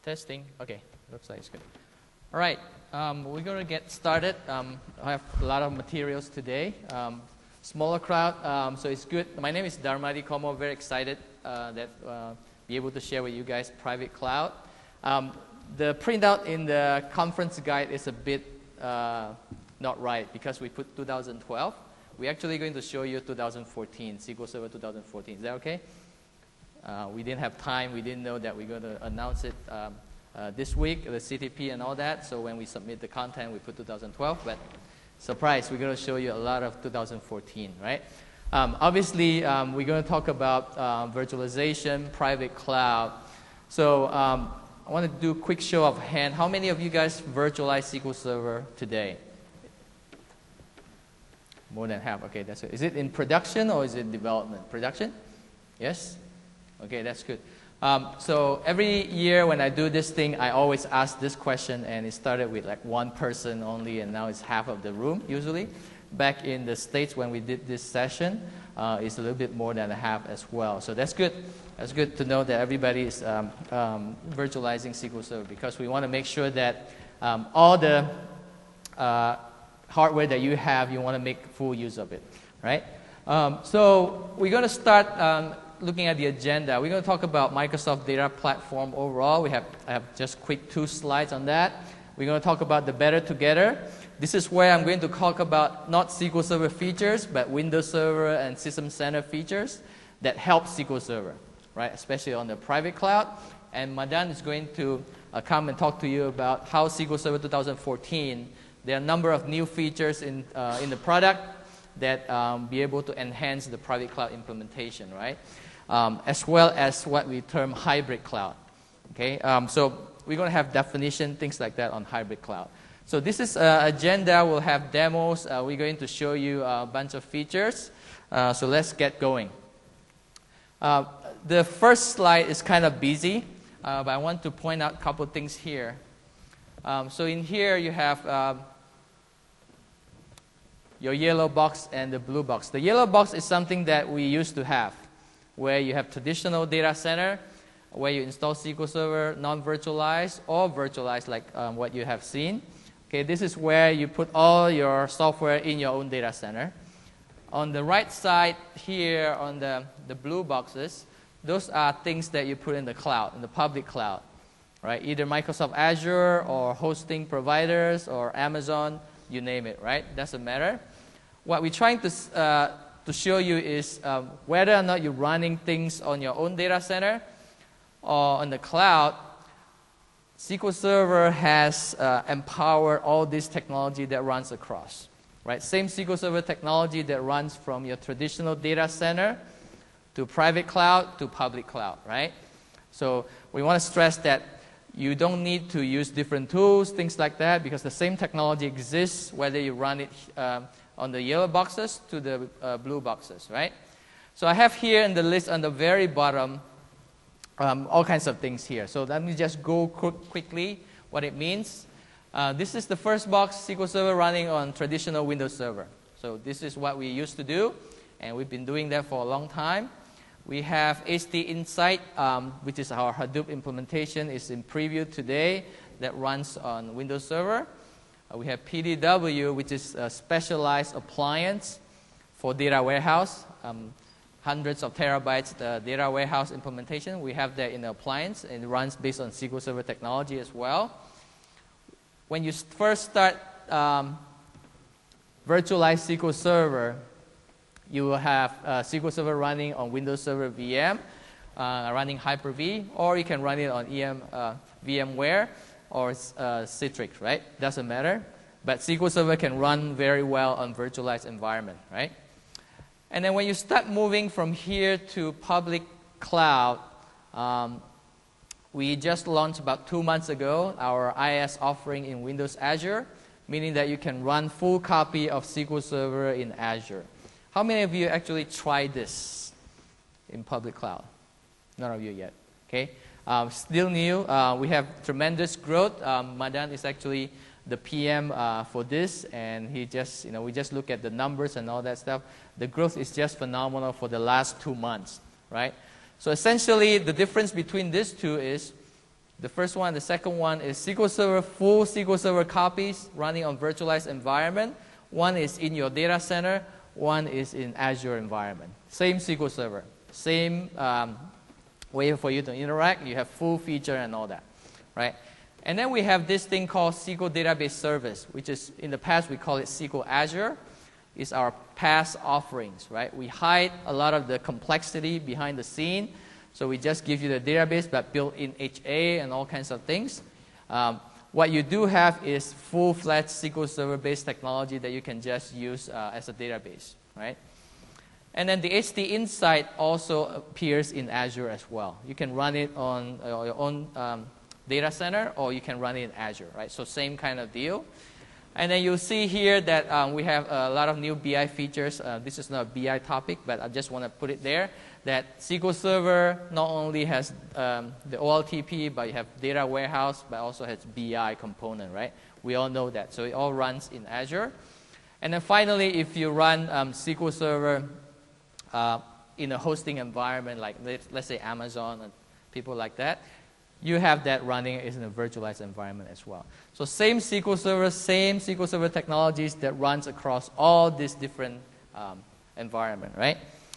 Testing. Okay, looks like it's good. All right, we're going to get started. I have a lot of materials today. Smaller crowd, so it's good. My name is Darmadi Komo. Very excited that be able to share with you guys private cloud. The printout in the conference guide is a bit not right because we put 2012. We're actually going to show you 2014, SQL Server 2014. Is that okay? We didn't have time. We didn't know that we're going to announce it this week, the CTP and all that. So when we submit the content, we put 2012. But surprise, we're going to show you a lot of 2014, right? Obviously, we're going to talk about virtualization, private cloud. So I want to do a quick show of hand. How many of you guys virtualize SQL Server today? More than half. Okay, that's it. Is it in production or is it development? Production? Yes? Okay, that's good. So every year when I do this thing, I always ask this question, and it started with like one person only, and now it's half of the room usually. Back in the States when we did this session, it's a little bit more than a half as well. So that's good. That's good to know that everybody is virtualizing SQL Server, because we want to make sure that all the hardware that you have, you want to make full use of it, right? So we're going to start looking at the agenda. We're going to talk about Microsoft Data Platform overall. I have just quick 2 slides on that. We're going to talk about the better together. This is where I'm going to talk about not SQL Server features, but Windows Server and System Center features that help SQL Server, right? Especially on the private cloud. And Madan is going to come and talk to you about how SQL Server 2014, there are a number of new features in the product that be able to enhance the private cloud implementation, right? As well as what we term hybrid cloud. Okay, so we're going to have definition, things like that on hybrid cloud. So this is agenda. We'll have demos. We're going to show you a bunch of features. So let's get going. The first slide is kind of busy, but I want to point out a couple things here. So in here you have your yellow box and the blue box. The yellow box is something that we used to have, where you have traditional data center, where you install SQL Server non-virtualized or virtualized, like what you have seen. Okay, this is where you put all your software in your own data center. On the right side here, on the blue boxes, those are things that you put in the cloud, in the public cloud, right? Either Microsoft Azure or hosting providers or Amazon, you name it, right? Doesn't matter. What we're trying to show you is whether or not you're running things on your own data center or on the cloud, SQL Server has empowered all this technology that runs across, right? Same SQL Server technology that runs from your traditional data center to private cloud to public cloud, right? So we want to stress that you don't need to use different tools, things like that, because the same technology exists whether you run it on the yellow boxes to the blue boxes, right? So I have here in the list on the very bottom all kinds of things here. So let me just go quickly what it means. This is the first box, SQL Server running on traditional Windows Server. So this is what we used to do, and we've been doing that for a long time. We have HT Insight, which is our Hadoop implementation, is in preview today, that runs on Windows Server. We have PDW, which is a specialized appliance for data warehouse, hundreds of terabytes data warehouse implementation. We have that in the appliance, and it runs based on SQL Server technology as well. When you first start virtualize SQL Server, you will have SQL Server running on Windows Server VM, running Hyper-V, or you can run it on VMware or Citrix, right? Doesn't matter. But SQL Server can run very well on virtualized environment, right? And then when you start moving from here to public cloud, we just launched about 2 months ago our IaaS offering in Windows Azure, meaning that you can run full copy of SQL Server in Azure. How many of you actually tried this in public cloud? None of you yet, okay? Still new. We have tremendous growth. Madan is actually the PM for this, and he just, we just look at the numbers and all that stuff. The growth is just phenomenal for the last 2 months, right? So essentially, the difference between these two is The first one, the second one is SQL Server, full SQL Server copies running on virtualized environment. One is in your data center, one is in Azure environment. Same SQL Server, same way for you to interact. You have full feature and all that, right? And then we have this thing called SQL Database Service, which is, in the past, we call it SQL Azure. It's our past offerings, right? We hide a lot of the complexity behind the scene. So we just give you the database, but built in HA and all kinds of things. What you do have is full-fledged SQL Server-based technology that you can just use as a database, right? And then the HT Insight also appears in Azure as well. You can run it on your own data center, or you can run it in Azure, right? So same kind of deal. And then you'll see here that we have a lot of new BI features. This is not a BI topic, but I just want to put it there, that SQL Server not only has the OLTP, but you have data warehouse, but also has BI component, right? We all know that. So it all runs in Azure. And then finally, if you run SQL Server in a hosting environment, like let's say Amazon and people like that, you have that running in a virtualized environment as well. So same SQL Server technologies that runs across all these different environment, right?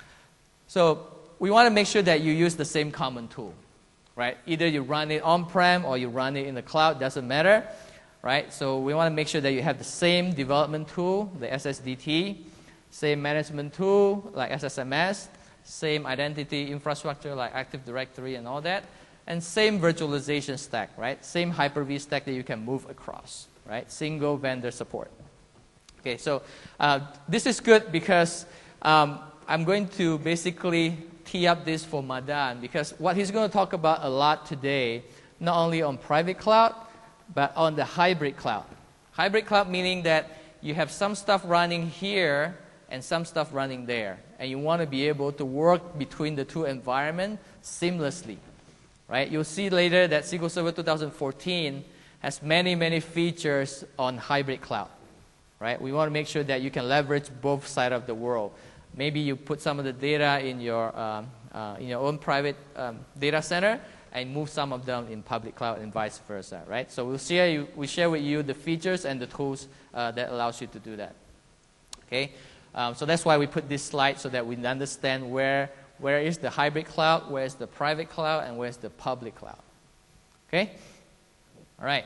So we want to make sure that you use the same common tool, right? Either you run it on-prem or you run it in the cloud, doesn't matter, right? So we want to make sure that you have the same development tool, the SSDT, same management tool like SSMS, same identity infrastructure like Active Directory and all that, and same virtualization stack, right? Same Hyper-V stack that you can move across, right? Single vendor support. Okay, so this is good because I'm going to basically tee up this for Madan, because what he's going to talk about a lot today, not only on private cloud, but on the hybrid cloud. Hybrid cloud meaning that you have some stuff running here and some stuff running there, and you want to be able to work between the two environments seamlessly. Right? You'll see later that SQL Server 2014 has many, many features on hybrid cloud. Right? We want to make sure that you can leverage both sides of the world. Maybe you put some of the data in your own private data center and move some of them in public cloud and vice versa. Right? So we share with you the features and the tools that allows you to do that. Okay? So that's why we put this slide so that we understand where is the hybrid cloud, where is the private cloud, and where is the public cloud. Okay? All right.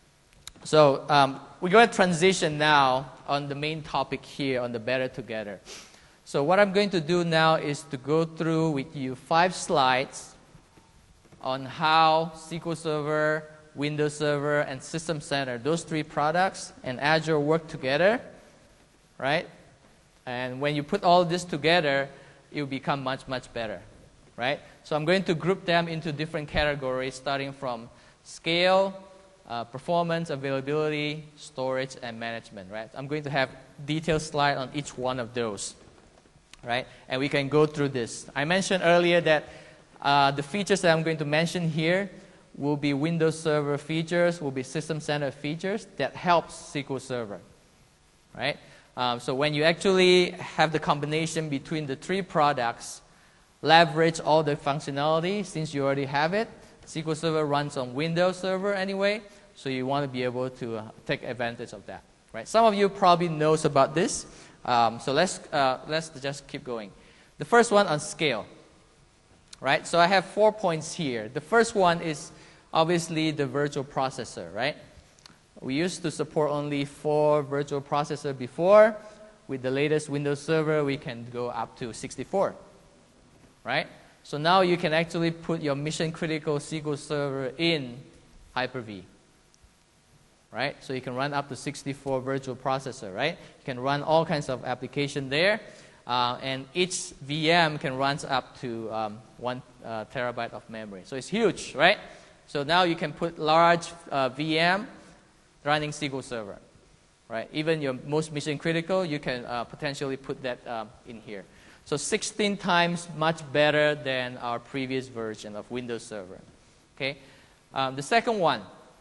So we're going to transition now on the main topic here on the Better Together. So what I'm going to do now is to go through with you 5 slides on how SQL Server, Windows Server, and System Center, those 3 products, and Azure work together, right? And when you put all this together, it will become much, much better, right? So I'm going to group them into different categories, starting from scale, performance, availability, storage, and management, right? I'm going to have detailed slide on each one of those, right? And we can go through this. I mentioned earlier that the features that I'm going to mention here will be Windows Server features, will be System Center features that helps SQL Server, right? So when you actually have the combination between the 3 products, leverage all the functionality since you already have it. SQL Server runs on Windows Server anyway, so you want to be able to take advantage of that. Right? Some of you probably knows about this, so let's just keep going. The first one on scale. Right? So I have 4 points here. The first one is obviously the virtual processor, right? We used to support only 4 virtual processors before. With the latest Windows Server, we can go up to 64, right? So now you can actually put your mission-critical SQL Server in Hyper-V, right? So you can run up to 64 virtual processor, right? You can run all kinds of application there, and each VM can run up to 1 terabyte of memory. So it's huge, right? So now you can put large VM running SQL Server, right? Even your most mission critical, you can potentially put that in here. So 16 times much better than our previous version of Windows Server. Okay. The second one,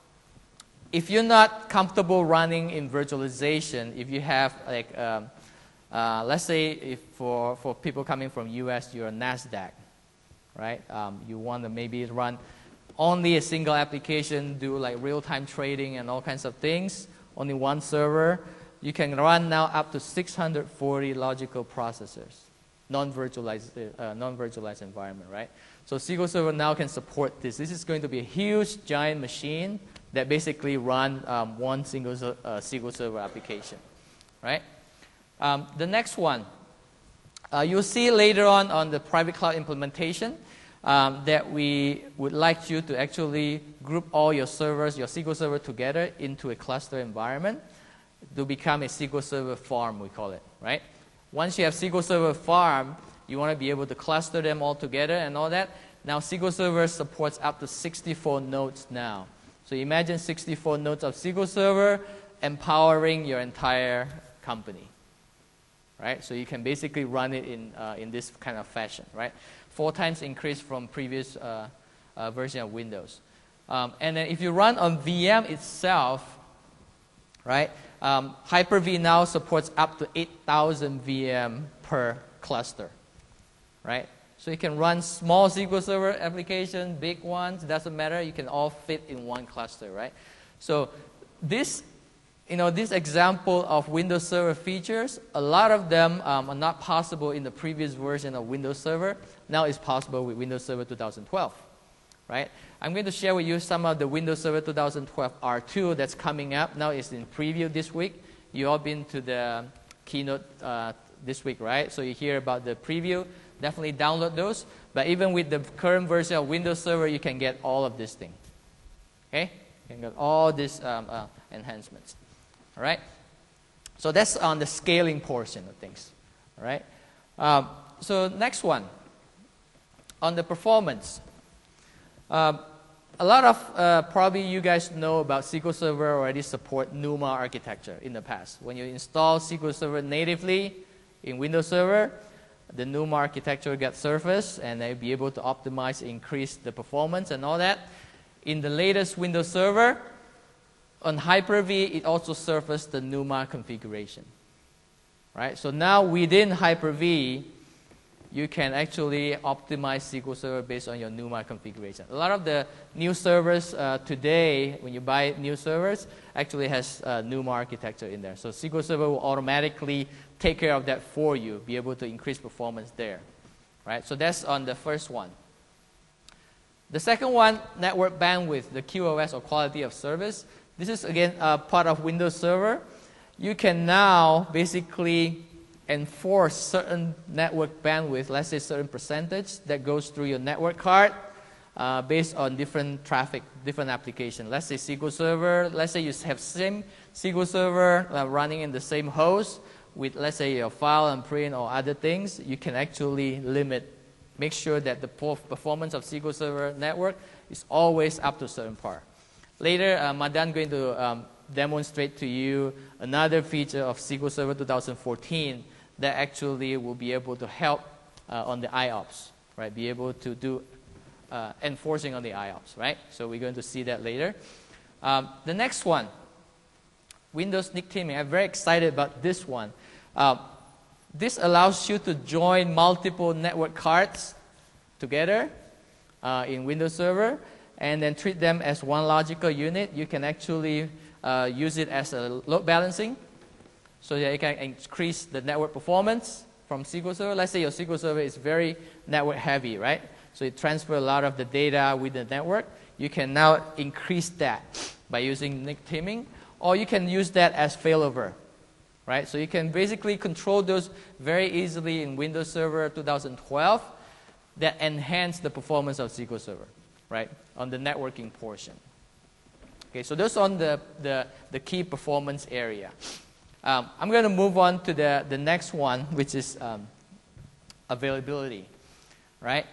if you're not comfortable running in virtualization, if you have like, let's say if for people coming from US, you're a NASDAQ, right? You want to maybe run only a single application do like real-time trading and all kinds of things, only one server, you can run now up to 640 logical processors, non-virtualized environment, right? So SQL Server now can support this. This is going to be a huge, giant machine that basically run one single SQL Server application, right? The next one, you'll see later on the private cloud implementation that we would like you to actually group all your servers, your SQL Server together into a cluster environment to become a SQL Server farm, we call it, right? Once you have SQL Server farm, you want to be able to cluster them all together and all that. Now SQL Server supports up to 64 nodes now. So imagine 64 nodes of SQL Server empowering your entire company, right? So you can basically run it in this kind of fashion, right? 4 times increase from previous version of Windows. And then if you run on VM itself, right? Hyper-V now supports up to 8,000 VM per cluster, right? So you can run small SQL Server applications, big ones, doesn't matter. You can all fit in one cluster, right? So this, this example of Windows Server features, a lot of them are not possible in the previous version of Windows Server. Now it's possible with Windows Server 2012, right? I'm going to share with you some of the Windows Server 2012 R2 that's coming up. Now it's in preview this week. You all been to the keynote this week, right? So you hear about the preview. Definitely download those. But even with the current version of Windows Server, you can get all of this thing. Okay? You can get all these enhancements. All right? So that's on the scaling portion of things. All right? So next one. On the performance. A lot of probably you guys know about SQL Server already support NUMA architecture in the past. When you install SQL Server natively in Windows Server, the NUMA architecture gets surfaced, and they'll be able to optimize, increase the performance and all that. In the latest Windows Server, on Hyper-V, it also surfaced the NUMA configuration. Right? So now within Hyper-V, you can actually optimize SQL Server based on your NUMA configuration. A lot of the new servers today, when you buy new servers, actually has NUMA architecture in there. So SQL Server will automatically take care of that for you, be able to increase performance there. Right? So that's on the first one. The second one, network bandwidth, the QoS or quality of service. This is, again, part of Windows Server. You can now basically enforce certain network bandwidth, let's say certain percentage that goes through your network card based on different traffic, different application. Let's say SQL Server, let's say you have same SQL Server running in the same host with, let's say, your file and print or other things. You can actually make sure that the performance of SQL Server network is always up to a certain part. Later, Madan going to demonstrate to you another feature of SQL Server 2014 that actually will be able to help on the IOPS, right? Be able to do enforcing on the IOPS, right? So we're going to see that later. The next one, Windows NIC teaming. I'm very excited about this one. This allows you to join multiple network cards together in Windows Server and then treat them as one logical unit. You can actually use it as a load balancing so that you can increase the network performance from SQL Server. Let's say your SQL Server is very network heavy, right? So it transfers a lot of the data with the network. You can now increase that by using NIC teaming, or you can use that as failover, right? So you can basically control those very easily in Windows Server 2012 that enhance the performance of SQL Server, right, on the networking portion. Okay, so those on the key performance area. I'm going to move on to the next one, which is availability, right?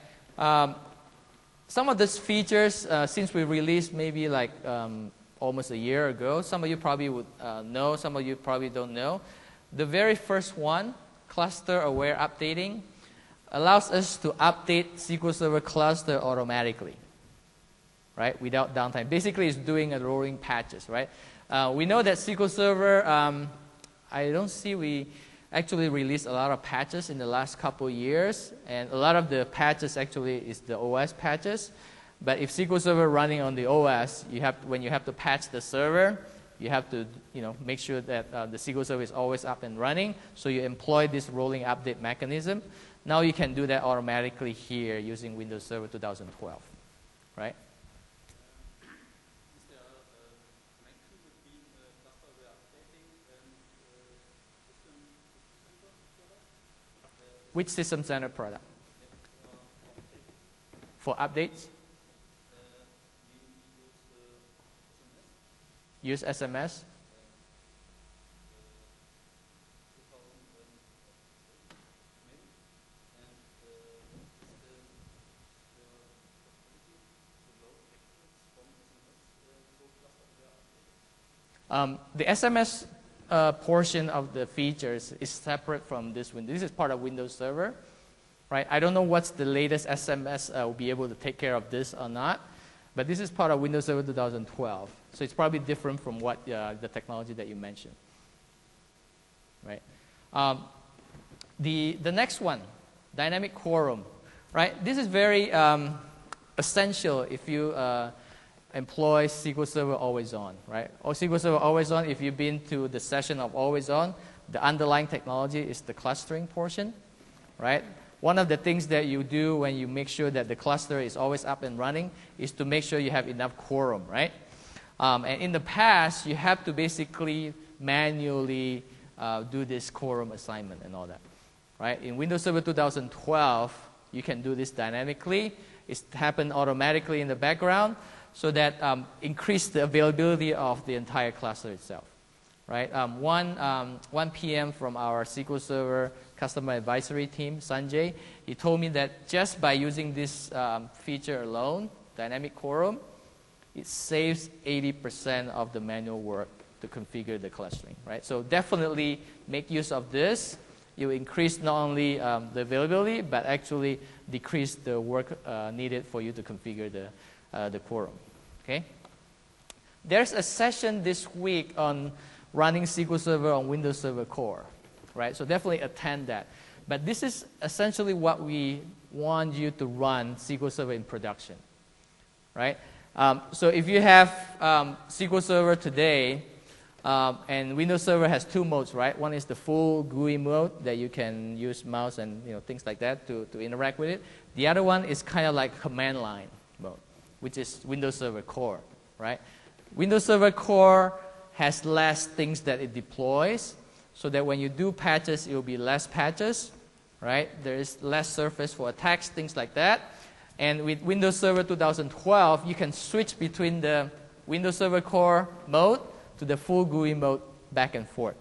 Some of these features, since we released maybe like almost a year ago, some of you probably would know, some of you probably don't know. The very first one, cluster-aware updating, allows us to update SQL Server cluster automatically, right, without downtime. Basically, it's doing a rolling patches, right? We know that SQL Server, I don't see we actually released a lot of patches in the last couple of years, and a lot of the patches actually is the OS patches. But if SQL Server running on the OS, when you have to patch the server, you have to make sure that the SQL Server is always up and running. So you employ this rolling update mechanism. Now you can do that automatically here using Windows Server 2012, right? Which System Center product? For updates? Use SMS? The SMS portion of the features is separate from this window. This is part of Windows Server, right? I don't know what's the latest SMS will be able to take care of this or not, but this is part of Windows Server 2012. So it's probably different from what the technology that you mentioned, right? The next one, dynamic quorum, right? This is very essential if you employ SQL Server Always On, right? Or SQL Server Always On, if you've been to the session of Always On, the underlying technology is the clustering portion, right? One of the things that you do when you make sure that the cluster is always up and running is to make sure you have enough quorum, right? And in the past, you have to basically manually do this quorum assignment and all that, right? In Windows Server 2012, you can do this dynamically. It's happened automatically in the background, so that increase the availability of the entire cluster itself, right? 1 p.m. from our SQL Server Customer Advisory team, Sanjay, he told me that just by using this feature alone, dynamic quorum, it saves 80% of the manual work to configure the clustering, right? So definitely make use of this. You increase not only the availability, but actually decrease the work needed for you to configure the quorum, okay? There's a session this week on running SQL Server on Windows Server Core, right? So definitely attend that. But this is essentially what we want you to run SQL Server in production, right? So if you have SQL Server today, and Windows Server has two modes, right? One is the full GUI mode that you can use mouse and things like that to interact with it. The other one is kind of like command line mode, which is Windows Server Core, right? Windows Server Core has less things that it deploys, so that when you do patches, it will be less patches, right? There is less surface for attacks, things like that. And with Windows Server 2012, you can switch between the Windows Server Core mode to the full GUI mode back and forth.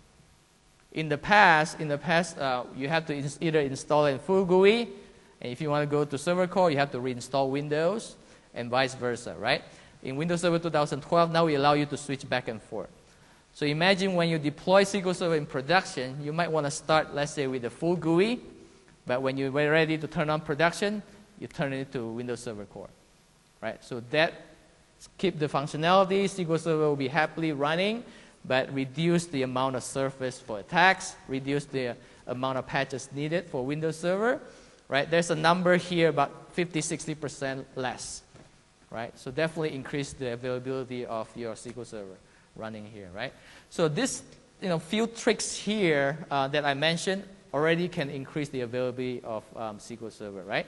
In the past, you have to either install in full GUI, and if you want to go to Server Core, you have to reinstall Windows, and vice versa, right? In Windows Server 2012, now we allow you to switch back and forth. So imagine when you deploy SQL Server in production, you might want to start, let's say, with the full GUI, but when you're ready to turn on production, you turn it to Windows Server Core, right? So that keep the functionality, SQL Server will be happily running, but reduce the amount of surface for attacks, reduce the amount of patches needed for Windows Server, right? There's a number here about 50-60% less, right? So definitely increase the availability of your SQL Server running here, right? So this, few tricks here that I mentioned already can increase the availability of SQL Server, right?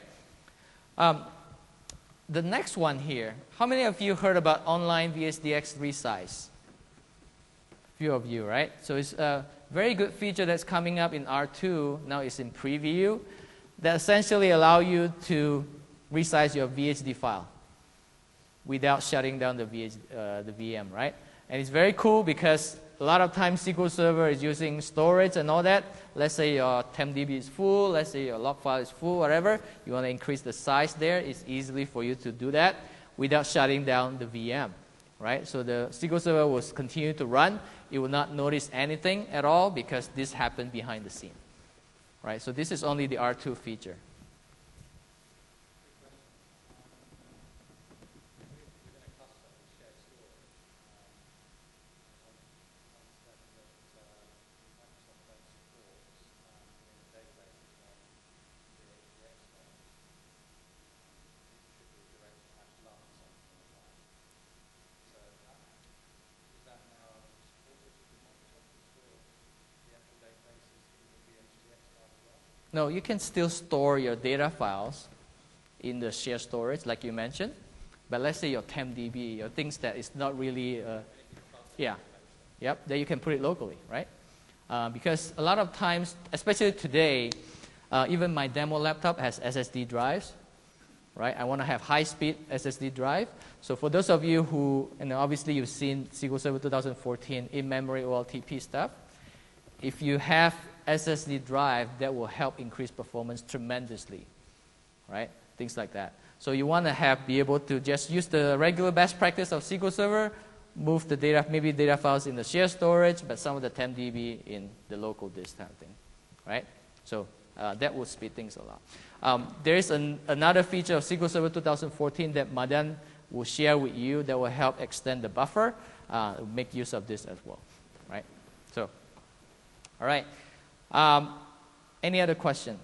The next one here, how many of you heard about online VHDX resize? Few of you, right? So it's a very good feature that's coming up in R2, now it's in preview, that essentially allow you to resize your VHD file without shutting down the VM, right? And it's very cool because a lot of times SQL Server is using storage and all that. Let's say your TempDB is full, let's say your log file is full, whatever. You want to increase the size there. It's easily for you to do that without shutting down the VM, right? So the SQL Server will continue to run. It will not notice anything at all because this happened behind the scene, right? So this is only the R2 feature. No, you can still store your data files in the shared storage, like you mentioned. But let's say your TempDB, your things that is not really, then you can put it locally, right? Because a lot of times, especially today, even my demo laptop has SSD drives, right? I want to have high-speed SSD drive. So for those of you who, and obviously you've seen SQL Server 2014 in-memory OLTP stuff, if you have SSD drive, that will help increase performance tremendously, right? Things like that. So you want to be able to just use the regular best practice of SQL Server, move the data, maybe data files in the shared storage, but some of the TempDB in the local disk type of thing, right? So that will speed things a lot. There is another feature of SQL Server 2014 that Madan will share with you that will help extend the buffer, make use of this as well, right? So, all right. Any other question?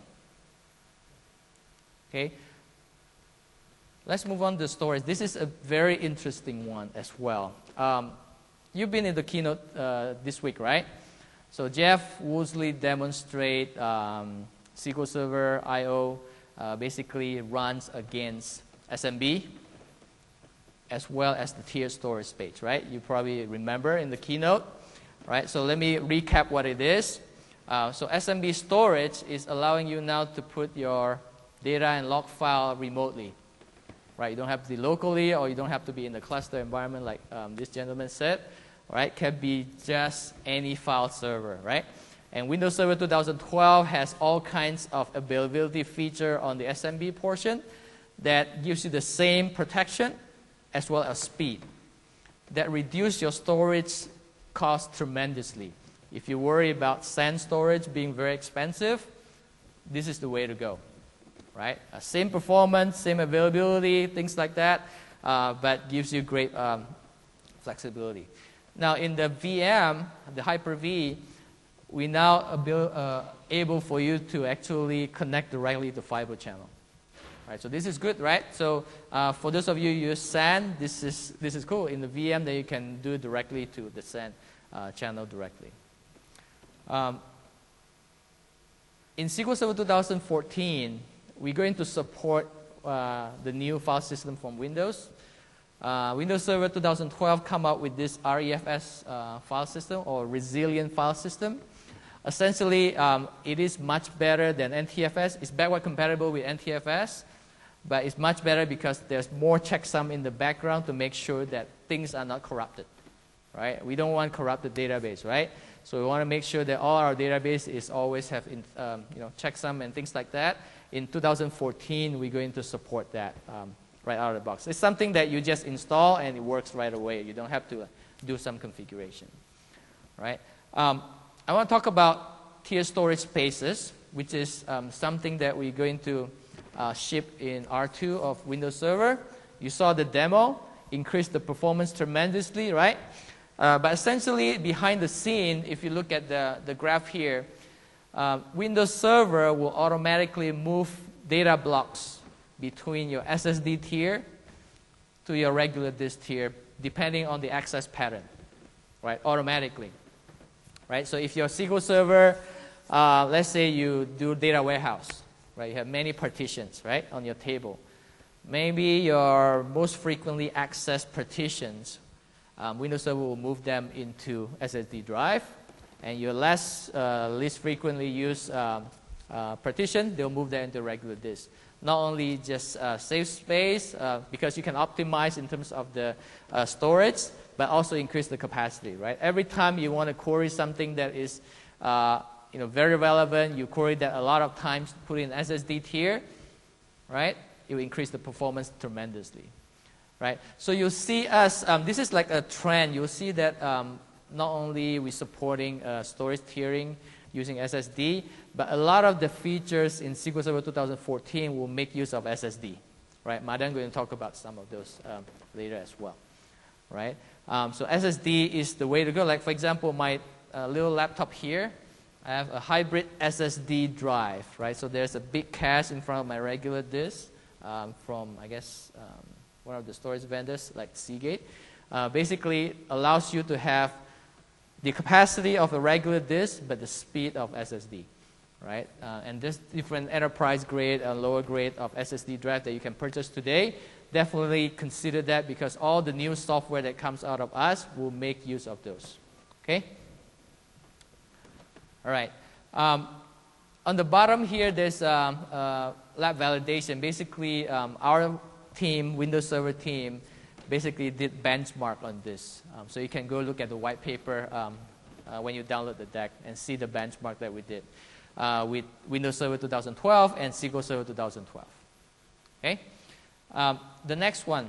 Okay. Let's move on to storage. This is a very interesting one as well. You've been in the keynote this week, right? So Jeff Woolsey demonstrate SQL Server I/O basically runs against SMB as well as the tiered storage space, right? You probably remember in the keynote, right? So let me recap what it is. So SMB storage is allowing you now to put your data and log file remotely, right? You don't have to be locally, or you don't have to be in the cluster environment like this gentleman said, right? Can be just any file server, right? And Windows Server 2012 has all kinds of availability feature on the SMB portion that gives you the same protection as well as speed. That reduce your storage cost tremendously. If you worry about SAN storage being very expensive, this is the way to go, right? Same performance, same availability, things like that, but gives you great flexibility. Now in the VM, the Hyper-V, we now able for you to actually connect directly to fiber channel. Right, so this is good, right? So for those of you who use SAN, this is cool. In the VM, that you can do it directly to the SAN channel directly. In SQL Server 2014, we're going to support the new file system from Windows. Windows Server 2012 come out with this REFS file system, or resilient file system. Essentially, it is much better than NTFS. It's backward compatible with NTFS, but it's much better because there's more checksum in the background to make sure that things are not corrupted, right? We don't want corrupted database, right? So we want to make sure that all our database is always have checksum and things like that. In 2014, we're going to support that right out of the box. It's something that you just install and it works right away. You don't have to do some configuration, right? I want to talk about tiered storage spaces, which is something that we're going to ship in R2 of Windows Server. You saw the demo, increased the performance tremendously, right? But essentially, behind the scene, if you look at the graph here, Windows Server will automatically move data blocks between your SSD tier to your regular disk tier, depending on the access pattern, right? Automatically, right? So if your SQL Server, let's say you do data warehouse, right? You have many partitions, right, on your table. Maybe your most frequently accessed partitions, Windows Server will move them into SSD drive, and your least frequently used partition, they'll move that into regular disk. Not only just save space, because you can optimize in terms of the storage, but also increase the capacity, right? Every time you want to query something that is very relevant, you query that a lot of times, put in SSD tier, right? It will increase the performance tremendously, right? So you'll see us, this is like a trend. You'll see that not only we're supporting storage tiering using SSD, but a lot of the features in SQL Server 2014 will make use of SSD, right? Madan going to talk about some of those later as well, right? So SSD is the way to go. Like, for example, my little laptop here, I have a hybrid SSD drive, right? So there's a big cache in front of my regular disk from, I guess, one of the storage vendors like Seagate. Basically allows you to have the capacity of a regular disk, but the speed of SSD, right? And there's different enterprise grade and lower grade of SSD drive that you can purchase today. Definitely consider that because all the new software that comes out of us will make use of those. Okay? All right. On the bottom here, there's lab validation. Basically, our team, Windows Server team, basically did benchmark on this. So you can go look at the white paper when you download the deck and see the benchmark that we did with Windows Server 2012 and SQL Server 2012. Okay? The next one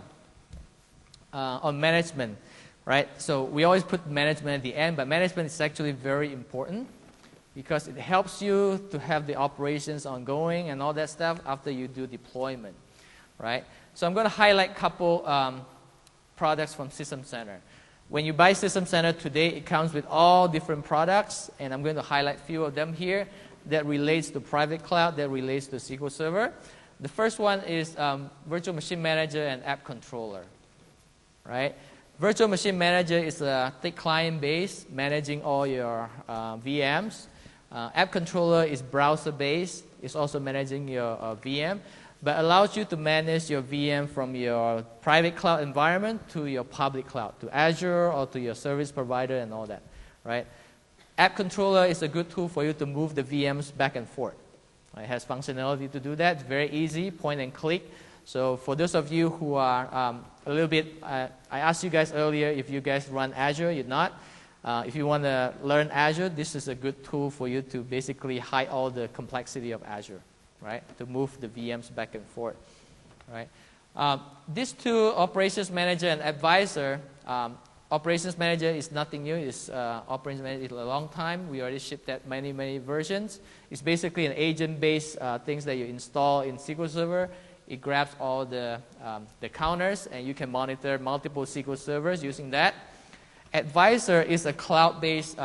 on management, right? So we always put management at the end, but management is actually very important because it helps you to have the operations ongoing and all that stuff after you do deployment, right? So I'm going to highlight a couple products from System Center. When you buy System Center today, it comes with all different products, and I'm going to highlight a few of them here that relates to private cloud, that relates to SQL Server. The first one is Virtual Machine Manager and App Controller, right? Virtual Machine Manager is a thick client base managing all your VMs. App Controller is browser-based. It's also managing your VM, but allows you to manage your VM from your private cloud environment to your public cloud, to Azure or to your service provider and all that, right? App Controller is a good tool for you to move the VMs back and forth. It has functionality to do that. It's very easy, point and click. So for those of you who are a little bit, I asked you guys earlier if you guys run Azure, you're not. If you want to learn Azure, this is a good tool for you to basically hide all the complexity of Azure, right? To move the VMs back and forth, right? These two, Operations Manager and Advisor, Operations Manager is nothing new. It's Operations Manager is a long time. We already shipped that many versions. It's basically an agent-based things that you install in SQL Server. It grabs all the counters, and you can monitor multiple SQL servers using that. Advisor is a cloud-based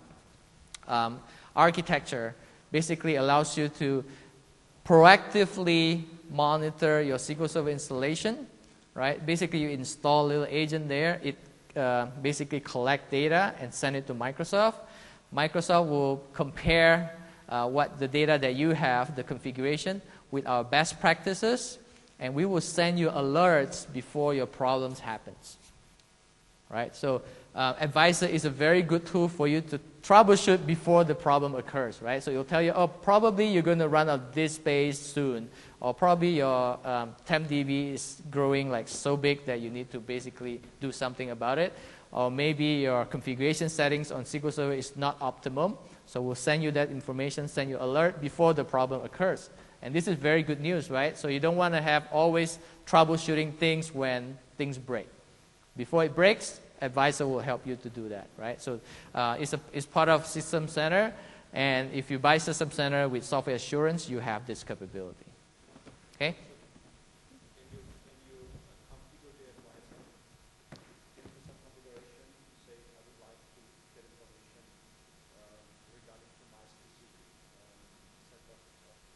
architecture. Basically allows you to proactively monitor your SQL Server installation, right? Basically, you install a little agent there. It basically collect data and send it to Microsoft. Microsoft will compare what the data that you have, the configuration, with our best practices, and we will send you alerts before your problems happens, right? So Advisor is a very good tool for you to troubleshoot before the problem occurs, right? So it'll tell you, oh, probably you're going to run out of this space soon, or probably your temp DB is growing like so big that you need to basically do something about it, or maybe your configuration settings on SQL Server is not optimum, so we'll send you that information, send you alert before the problem occurs. And this is very good news, right? So you don't want to have always troubleshooting things when things break. Before it breaks, Advisor will help you to do that, right? So it's part of System Center, and if you buy System Center with software assurance, you have this capability. Okay? Can you configure the Advisor? Can you do some configuration to say I would like to get information regarding to my specific set of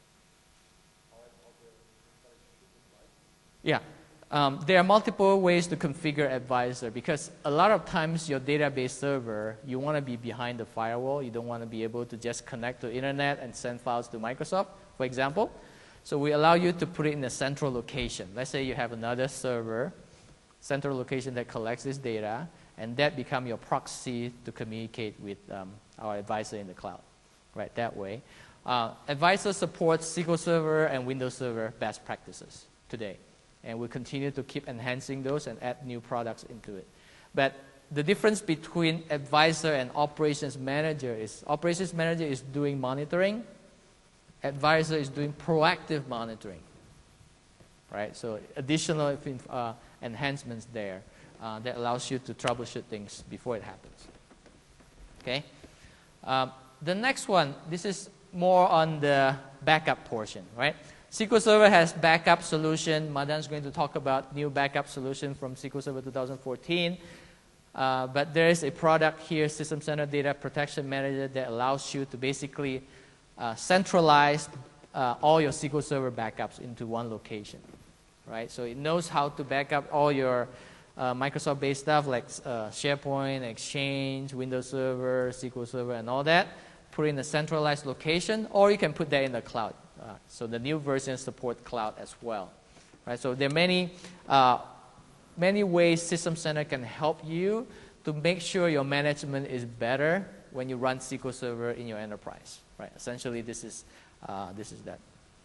how the installation should look like? Yeah. There are multiple ways to configure Advisor because a lot of times your database server, you want to be behind the firewall. You don't want to be able to just connect to the internet and send files to Microsoft, for example. So we allow you to put it in a central location. Let's say you have another server, central location that collects this data, and that becomes your proxy to communicate with our Advisor in the cloud, right, that way. Advisor supports SQL Server and Windows Server best practices today. And we'll continue to keep enhancing those and add new products into it. But the difference between Advisor and Operations Manager is Operations Manager is doing monitoring. Advisor is doing proactive monitoring, right? So additional enhancements there that allows you to troubleshoot things before it happens. Okay? The next one, this is more on the backup portion, right? SQL Server has backup solution. Madan's going to talk about new backup solution from SQL Server 2014. But there is a product here, System Center Data Protection Manager, that allows you to basically centralize all your SQL Server backups into one location, right? So it knows how to back up all your Microsoft-based stuff like SharePoint, Exchange, Windows Server, SQL Server, and all that put it in a centralized location, or you can put that in the cloud. So the new version supports cloud as well. Right? So there are many ways System Center can help you to make sure your management is better when you run SQL Server in your enterprise. Right? Essentially, this is that.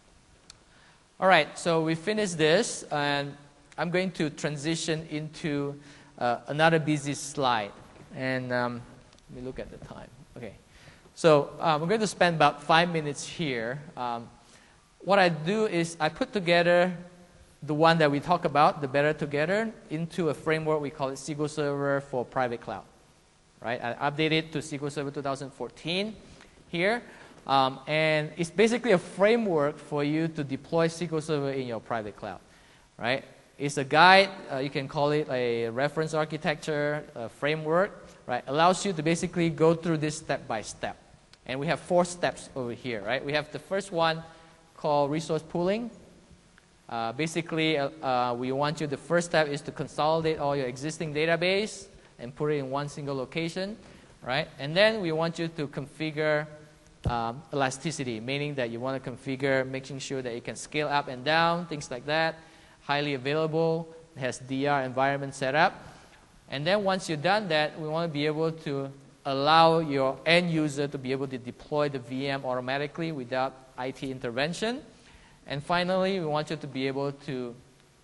All right, so we finished this, and I'm going to transition into another busy slide. And let me look at the time. Okay, so we're going to spend about 5 minutes here. What I do is I put together the one that we talk about, the Better Together, into a framework. We call it SQL Server for Private Cloud. Right? I updated it to SQL Server 2014 here. And it's basically a framework for you to deploy SQL Server in your private cloud. Right? It's a guide. You can call it a reference architecture framework. Right? Allows you to basically go through this step by step. And we have 4 steps over here. Right? We have the first one called resource pooling. Basically, we want you, the first step is to consolidate all your existing database and put it in one single location, right? And then we want you to configure elasticity, meaning that you want to configure making sure that it can scale up and down, things like that, highly available, has DR environment set up. And then once you've done that, we want to be able to allow your end user to be able to deploy the VM automatically without IT intervention. And finally, we want you to be able to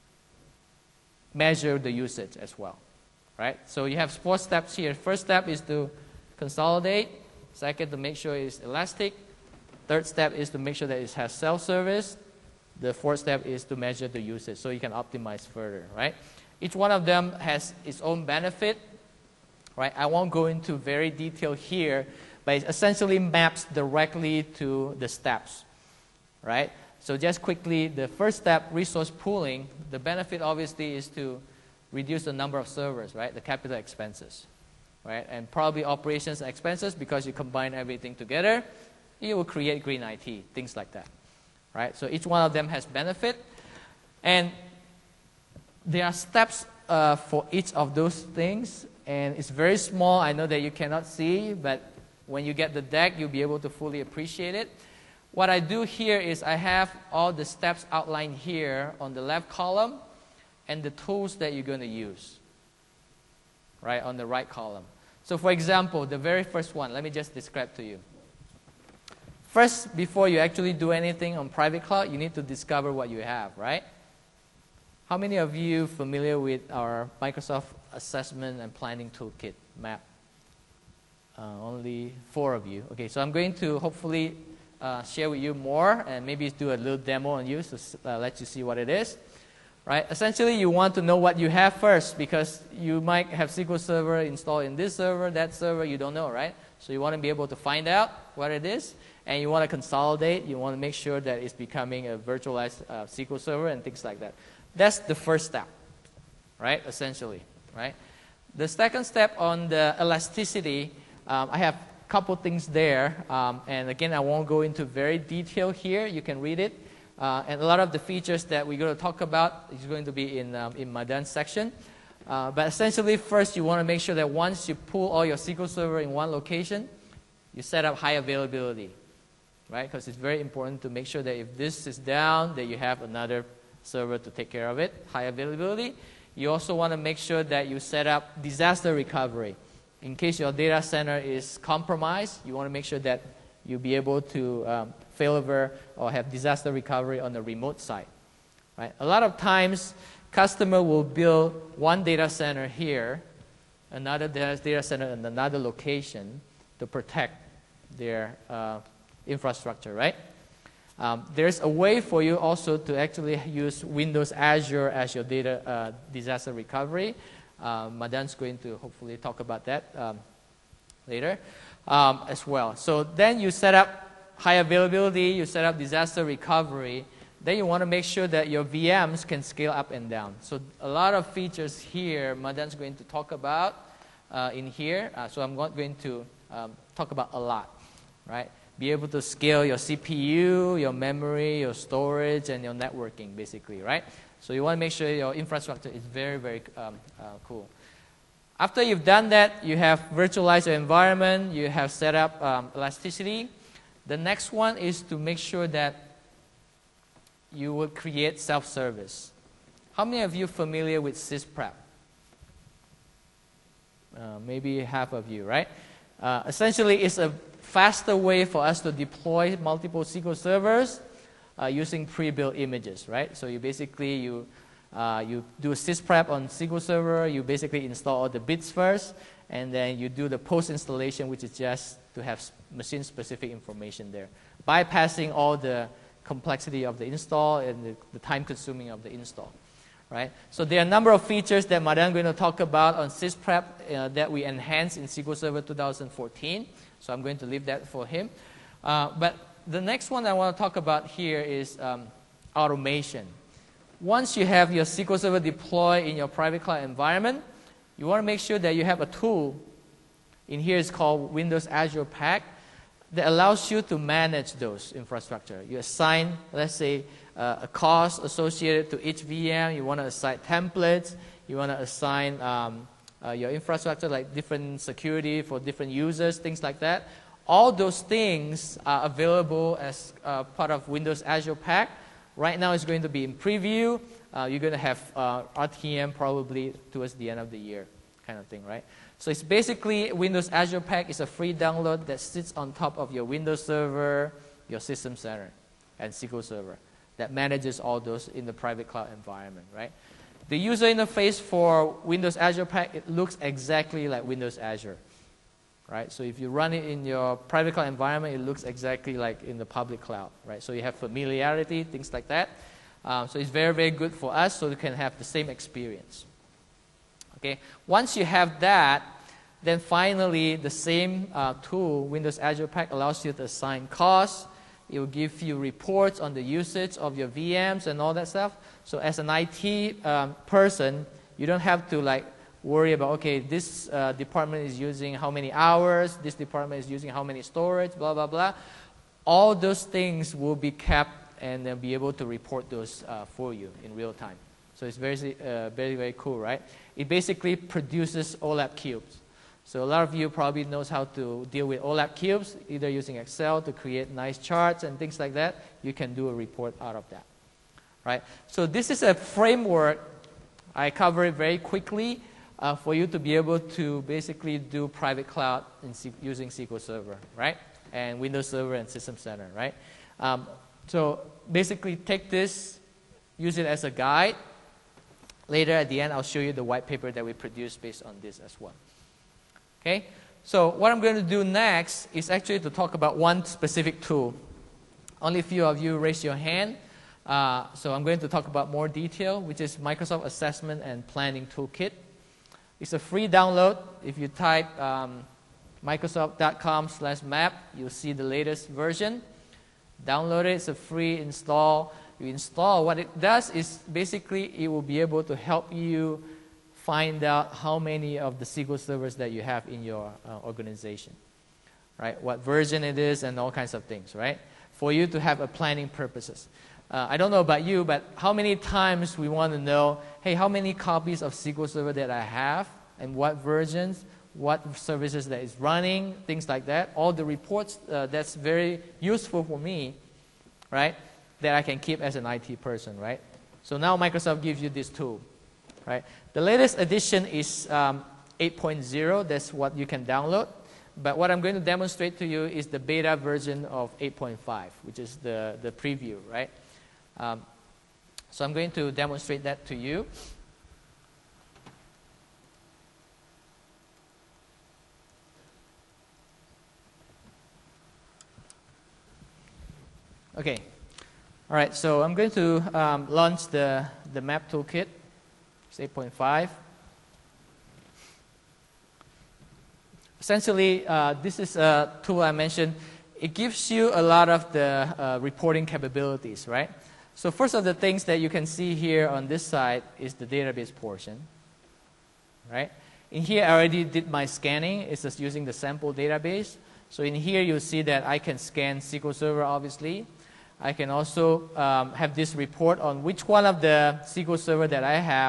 measure the usage as well, right? So you have 4 steps here. First step is to consolidate. Second, to make sure it's elastic. Third step is to make sure that it has self-service. The fourth step is to measure the usage so you can optimize further, right? Each one of them has its own benefit, right? I won't go into very detail here, but it essentially maps directly to the steps, right? So just quickly, the first step, resource pooling, the benefit obviously is to reduce the number of servers, right? The capital expenses, right? And probably operations expenses because you combine everything together. You will create green IT, things like that, right? So each one of them has benefit. And there are steps for each of those things. And it's very small. I know that you cannot see, but when you get the deck, you'll be able to fully appreciate it. What I do here is I have all the steps outlined here on the left column and the tools that you're going to use, right, on the right column. So for example, the very first one, let me just describe to you. First, before you actually do anything on private cloud, you need to discover what you have, right? How many of you familiar with our Microsoft Assessment and Planning Toolkit, MAP? Only 4 of you. Okay, so I'm going to hopefully share with you more and maybe do a little demo on you to let you see what it is. Right? Essentially, you want to know what you have first because you might have SQL Server installed in this server, that server, you don't know, right? So you want to be able to find out what it is and you want to consolidate. You want to make sure that it's becoming a virtualized SQL Server and things like that. That's the first step, right? Essentially, right? The second step on the elasticity, I have couple things there, and again, I won't go into very detail here. You can read it, and a lot of the features that we're going to talk about is going to be in Madan's section. But essentially, first, you want to make sure that once you pull all your SQL Server in one location, you set up high availability, right? Because it's very important to make sure that if this is down, that you have another server to take care of it, high availability. You also want to make sure that you set up disaster recovery. In case your data center is compromised, you want to make sure that you'll be able to failover or have disaster recovery on the remote side. Right? A lot of times, customer will build one data center here, another data center in another location to protect their infrastructure, right? There's a way for you also to actually use Windows Azure as your data disaster recovery. Madan's going to hopefully talk about that later as well. So then you set up high availability, you set up disaster recovery. Then you want to make sure that your VMs can scale up and down. So a lot of features here Madan's going to talk about in here. So I'm not going to talk about a lot, right? Be able to scale your CPU, your memory, your storage, and your networking, basically, right? So you want to make sure your infrastructure is very, very cool. After you've done that, you have virtualized your environment, you have set up elasticity. The next one is to make sure that you will create self-service. How many of you are familiar with sysprep? Maybe half of you, right? Essentially, it's a faster way for us to deploy multiple SQL servers using pre-built images, right? So you basically, you do a sysprep on SQL Server, you basically install all the bits first, and then you do the post-installation, which is just to have machine-specific information there, bypassing all the complexity of the install and the time-consuming of the install, right? So there are a number of features that Madan is going to talk about on sysprep that we enhanced in SQL Server 2014, so I'm going to leave that for him. But the next one I want to talk about here is automation. Once you have your SQL Server deployed in your private cloud environment, you want to make sure that you have a tool. In here it's called Windows Azure Pack that allows you to manage those infrastructure. You assign, let's say, a cost associated to each VM. You want to assign templates. You want to assign your infrastructure, like different security for different users, things like that. All those things are available as part of Windows Azure Pack. Right now it's going to be in preview. You're going to have RTM probably towards the end of the year kind of thing, right? So it's basically Windows Azure Pack is a free download that sits on top of your Windows Server, your System Center, and SQL Server that manages all those in the private cloud environment, right? The user interface for Windows Azure Pack, it looks exactly like Windows Azure, right? So if you run it in your private cloud environment, it looks exactly like in the public cloud, right? So you have familiarity, things like that. So it's very, very good for us so you can have the same experience. Okay, once you have that, then finally the same tool, Windows Azure Pack, allows you to assign costs. It will give you reports on the usage of your VMs and all that stuff. So as an IT person, you don't have to like worry about, okay, this department is using how many hours, this department is using how many storage, blah, blah, blah. All those things will be kept and they'll be able to report those for you in real time. So it's very, very, very cool, right? It basically produces OLAP cubes. So a lot of you probably knows how to deal with OLAP cubes, either using Excel to create nice charts and things like that. You can do a report out of that, right? So this is a framework. I cover it very quickly for you to be able to basically do private cloud using SQL Server, right? And Windows Server and System Center, right? So basically take this, use it as a guide. Later at the end, I'll show you the white paper that we produced based on this as well. Okay? So what I'm going to do next is actually to talk about one specific tool. Only a few of you raised your hand. So I'm going to talk about more detail, which is Microsoft Assessment and Planning Toolkit. It's a free download. If you type Microsoft.com/map, you'll see the latest version. Download it. It's a free install. You install. What it does is basically it will be able to help you find out how many of the SQL servers that you have in your organization, right? What version it is and all kinds of things, right? For you to have a planning purposes. I don't know about you, but how many times we want to know, hey, how many copies of SQL Server that I have and what versions, what services that is running, things like that. All the reports, that's very useful for me, right? That I can keep as an IT person, right? So now Microsoft gives you this tool, right? The latest edition is 8.0. That's what you can download. But what I'm going to demonstrate to you is the beta version of 8.5, which is the preview, right? So I'm going to demonstrate that to you. Okay. All right, so I'm going to launch the map toolkit. It's 8.5. Essentially, this is a tool I mentioned. It gives you a lot of the reporting capabilities, right? So first of the things that you can see here on this side is the database portion, right? In here, I already did my scanning. It's just using the sample database. So in here, you'll see that I can scan SQL Server, obviously. I can also have this report on which one of the SQL Server that I have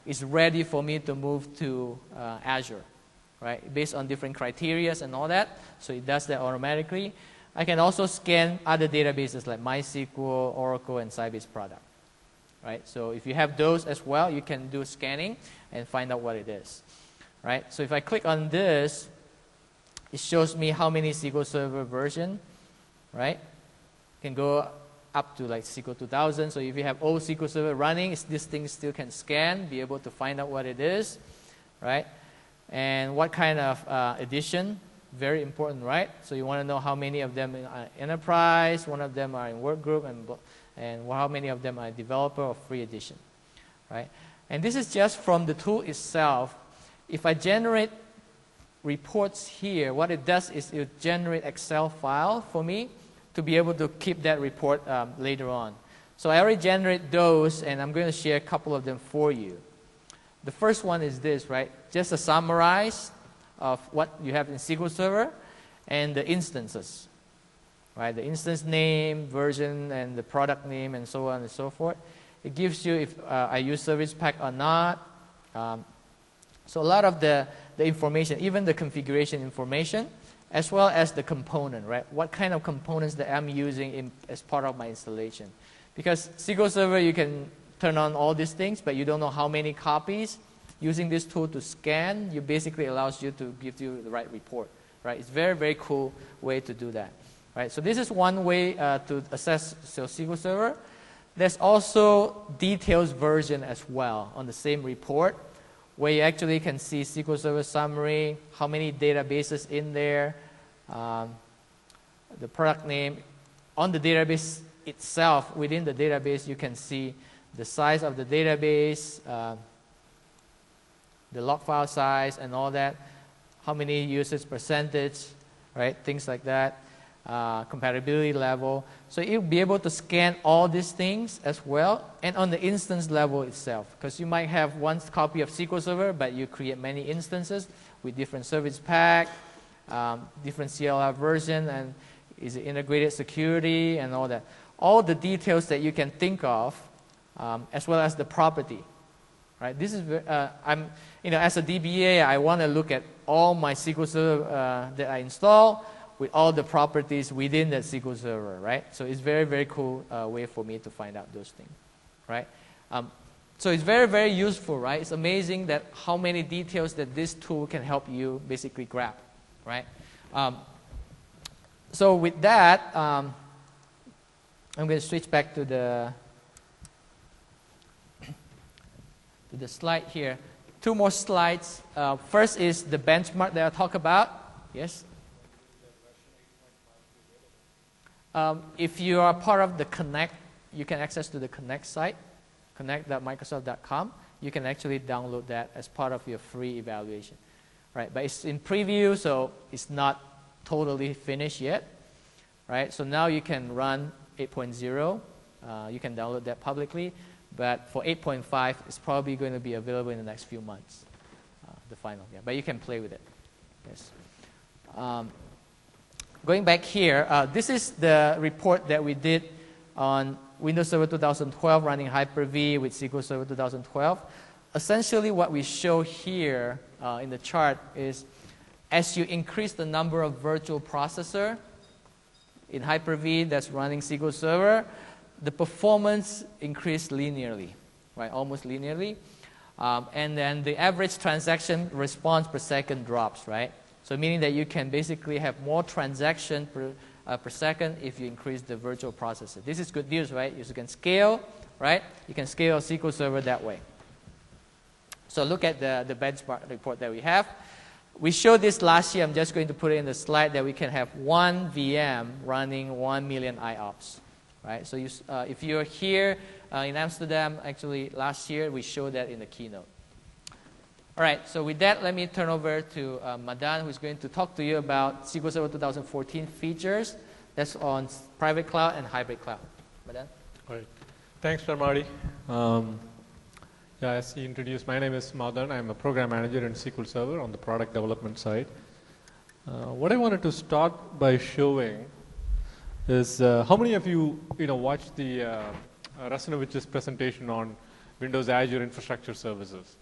is ready for me to move to Azure, right? Based on different criteria and all that. So it does that automatically. I can also scan other databases like MySQL, Oracle, and Sybase product, right? So if you have those as well, you can do scanning and find out what it is, right? So if I click on this, it shows me how many SQL Server version, right? Can go up to like SQL 2000. So if you have old SQL Server running, this thing still can scan, be able to find out what it is, right? And what kind of edition, very important, right? So you want to know how many of them are enterprise, one of them are in workgroup, and how many of them are developer or free edition, right? And this is just from the tool itself. If I generate reports here, what it does is it generate Excel file for me to be able to keep that report later on. So I already generate those, and I'm going to share a couple of them for you. The first one is this, right? Just a summarize of what you have in SQL Server and the instances, right? The instance name, version, and the product name, and so on and so forth. It gives you if I use service pack or not. So a lot of the information, even the configuration information, as well as the component, right? What kind of components that I'm using as part of my installation. Because SQL Server, you can turn on all these things, but you don't know how many copies. Using this tool to scan, you basically allows you to give you the right report, right? It's very, very cool way to do that, right? So this is one way to assess SQL Server. There's also details version as well on the same report, where you actually can see SQL Server summary, how many databases in there, the product name. On the database itself, within the database, you can see the size of the database, the log file size and all that, how many users percentage, right, things like that, compatibility level. So you'll be able to scan all these things as well, and on the instance level itself, because you might have one copy of SQL Server, but you create many instances with different service pack, different CLI version, and is it integrated security and all that. All the details that you can think of, as well as the property. Right? This is as a DBA, I want to look at all my SQL Server that I install with all the properties within that SQL Server, right? So it's very, very cool way for me to find out those things, right? So it's very, very useful, right? It's amazing that how many details that this tool can help you basically grab, right? So with that, I'm going to switch back to the slide here. Two more slides. First is the benchmark that I talk about. Yes? If you are part of the Connect, you can access to the Connect site, connect.microsoft.com. You can actually download that as part of your free evaluation. Right? But it's in preview, so it's not totally finished yet. Right? So now you can run 8.0. You can download that publicly. But for 8.5, it's probably going to be available in the next few months, the final. Yeah, but you can play with it. Yes. Going back here, this is the report that we did on Windows Server 2012 running Hyper-V with SQL Server 2012. Essentially, what we show here in the chart is as you increase the number of virtual processor in Hyper-V that's running SQL Server, the performance increased linearly, right? Almost linearly. And then the average transaction response per second drops, right? So meaning that you can basically have more transaction per second if you increase the virtual processor. This is good news, right? You can scale, right? You can scale a SQL Server that way. So look at the benchmark report that we have. We showed this last year. I'm just going to put it in the slide that we can have one VM running 1 million IOPS. Right? So if you're here in Amsterdam, actually last year we showed that in the keynote. All right, so with that, let me turn over to Madan, who's going to talk to you about SQL Server 2014 features that's on private cloud and hybrid cloud. Madan? All right. Thanks, Marty. As he introduced, my name is Madan. I'm a program manager in SQL Server on the product development side. What I wanted to start by showing is how many of you watched the Rasinovich's presentation on Windows Azure Infrastructure Services.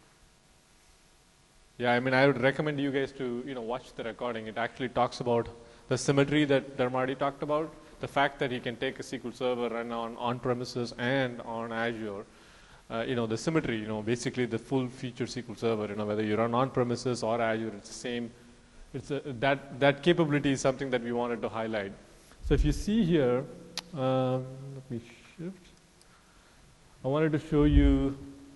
Yeah, I mean, I would recommend you guys to watch the recording. It actually talks about the symmetry that Dharmadi talked about, the fact that you can take a SQL Server, run on premises and on Azure. The symmetry, basically the full feature SQL Server, whether you run on premises or Azure, it's the same. That capability is something that we wanted to highlight. So if you see here, let me shift. I wanted to show you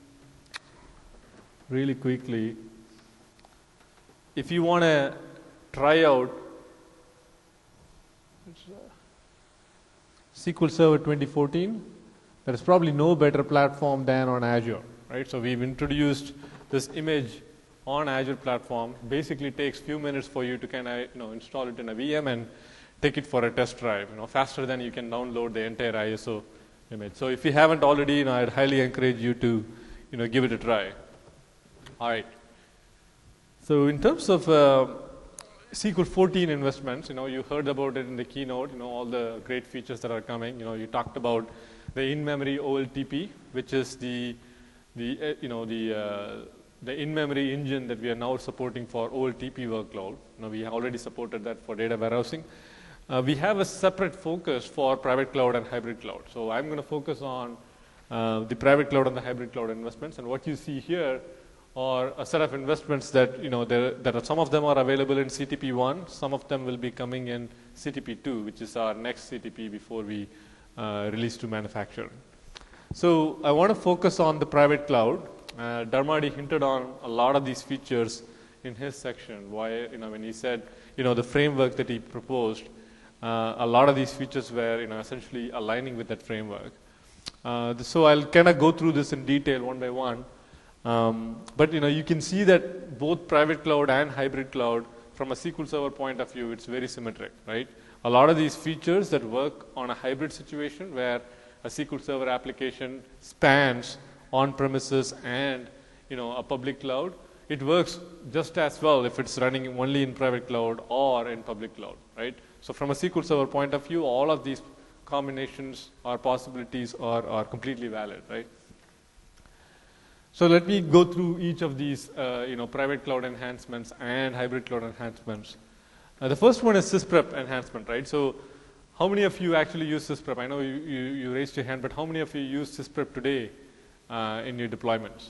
really quickly. If you want to try out SQL Server 2014, there is probably no better platform than on Azure, right? So we've introduced this image on Azure platform. Basically takes few minutes for you to kind of install it in a VM and take it for a test drive, faster than you can download the entire ISO image. So if you haven't already, I'd highly encourage you to give it a try. All right. So in terms of SQL 14 investments, you heard about it in the keynote, all the great features that are coming. You talked about the in-memory OLTP, which is the in-memory engine that we are now supporting for OLTP workload. We already supported that for data warehousing. We have a separate focus for private cloud and hybrid cloud. So I'm going to focus on the private cloud and the hybrid cloud investments. And what you see here are a set of investments that, some of them are available in CTP 1, some of them will be coming in CTP 2, which is our next CTP before we release to manufacturing. So I want to focus on the private cloud. Dharmadi hinted on a lot of these features in his section. Why, when he said, the framework that he proposed, a lot of these features were, essentially aligning with that framework. So I'll kind of go through this in detail one by one. But you can see that both private cloud and hybrid cloud, from a SQL Server point of view, it's very symmetric, right? A lot of these features that work on a hybrid situation where a SQL Server application spans on-premises and a public cloud, it works just as well if it's running only in private cloud or in public cloud, right? So from a SQL Server point of view, all of these combinations or possibilities are completely valid, right? So let me go through each of these, private cloud enhancements and hybrid cloud enhancements. The first one is sysprep enhancement, right? So how many of you actually use sysprep? I know you raised your hand, but how many of you use sysprep today in your deployments?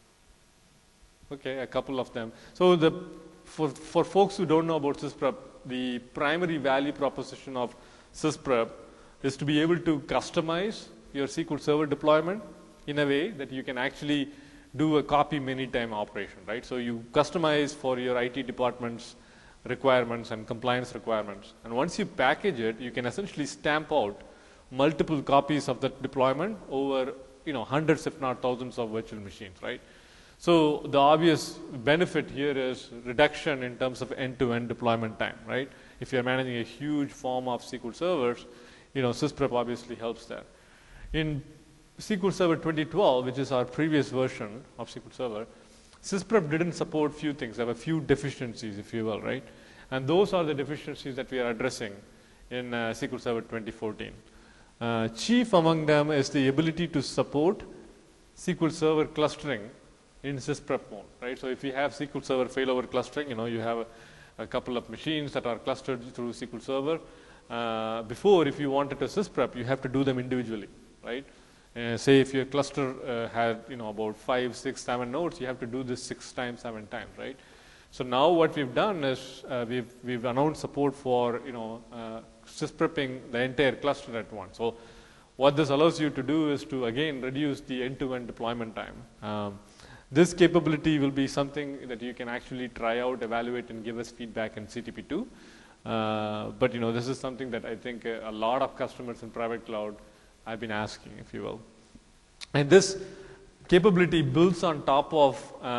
Okay, a couple of them. So for folks who don't know about sysprep, the primary value proposition of sysprep is to be able to customize your SQL Server deployment in a way that you can actually do a copy many time operation, right? So you customize for your IT department's requirements and compliance requirements. And once you package it, you can essentially stamp out multiple copies of that deployment over hundreds if not thousands of virtual machines, right? So the obvious benefit here is reduction in terms of end-to-end deployment time, right? If you're managing a huge form of SQL servers, sysprep obviously helps there. In SQL Server 2012, which is our previous version of SQL Server, sysprep didn't support few things. There were a few deficiencies, if you will, right? And those are the deficiencies that we are addressing in SQL Server 2014. Chief among them is the ability to support SQL Server clustering in sysprep mode, right? So if you have SQL Server failover clustering, you have a couple of machines that are clustered through SQL Server. Before, if you wanted to sysprep, you have to do them individually, right? Say if your cluster had about 5, 6, 7 nodes, you have to do this 6 times, 7 times, right? So now what we've done is we've announced support for sysprepping the entire cluster at once. So what this allows you to do is to again reduce the end-to-end deployment time. This capability will be something that you can actually try out, evaluate, and give us feedback in CTP2. But this is something that I think a lot of customers in private cloud have been asking, if you will. And this capability builds on top of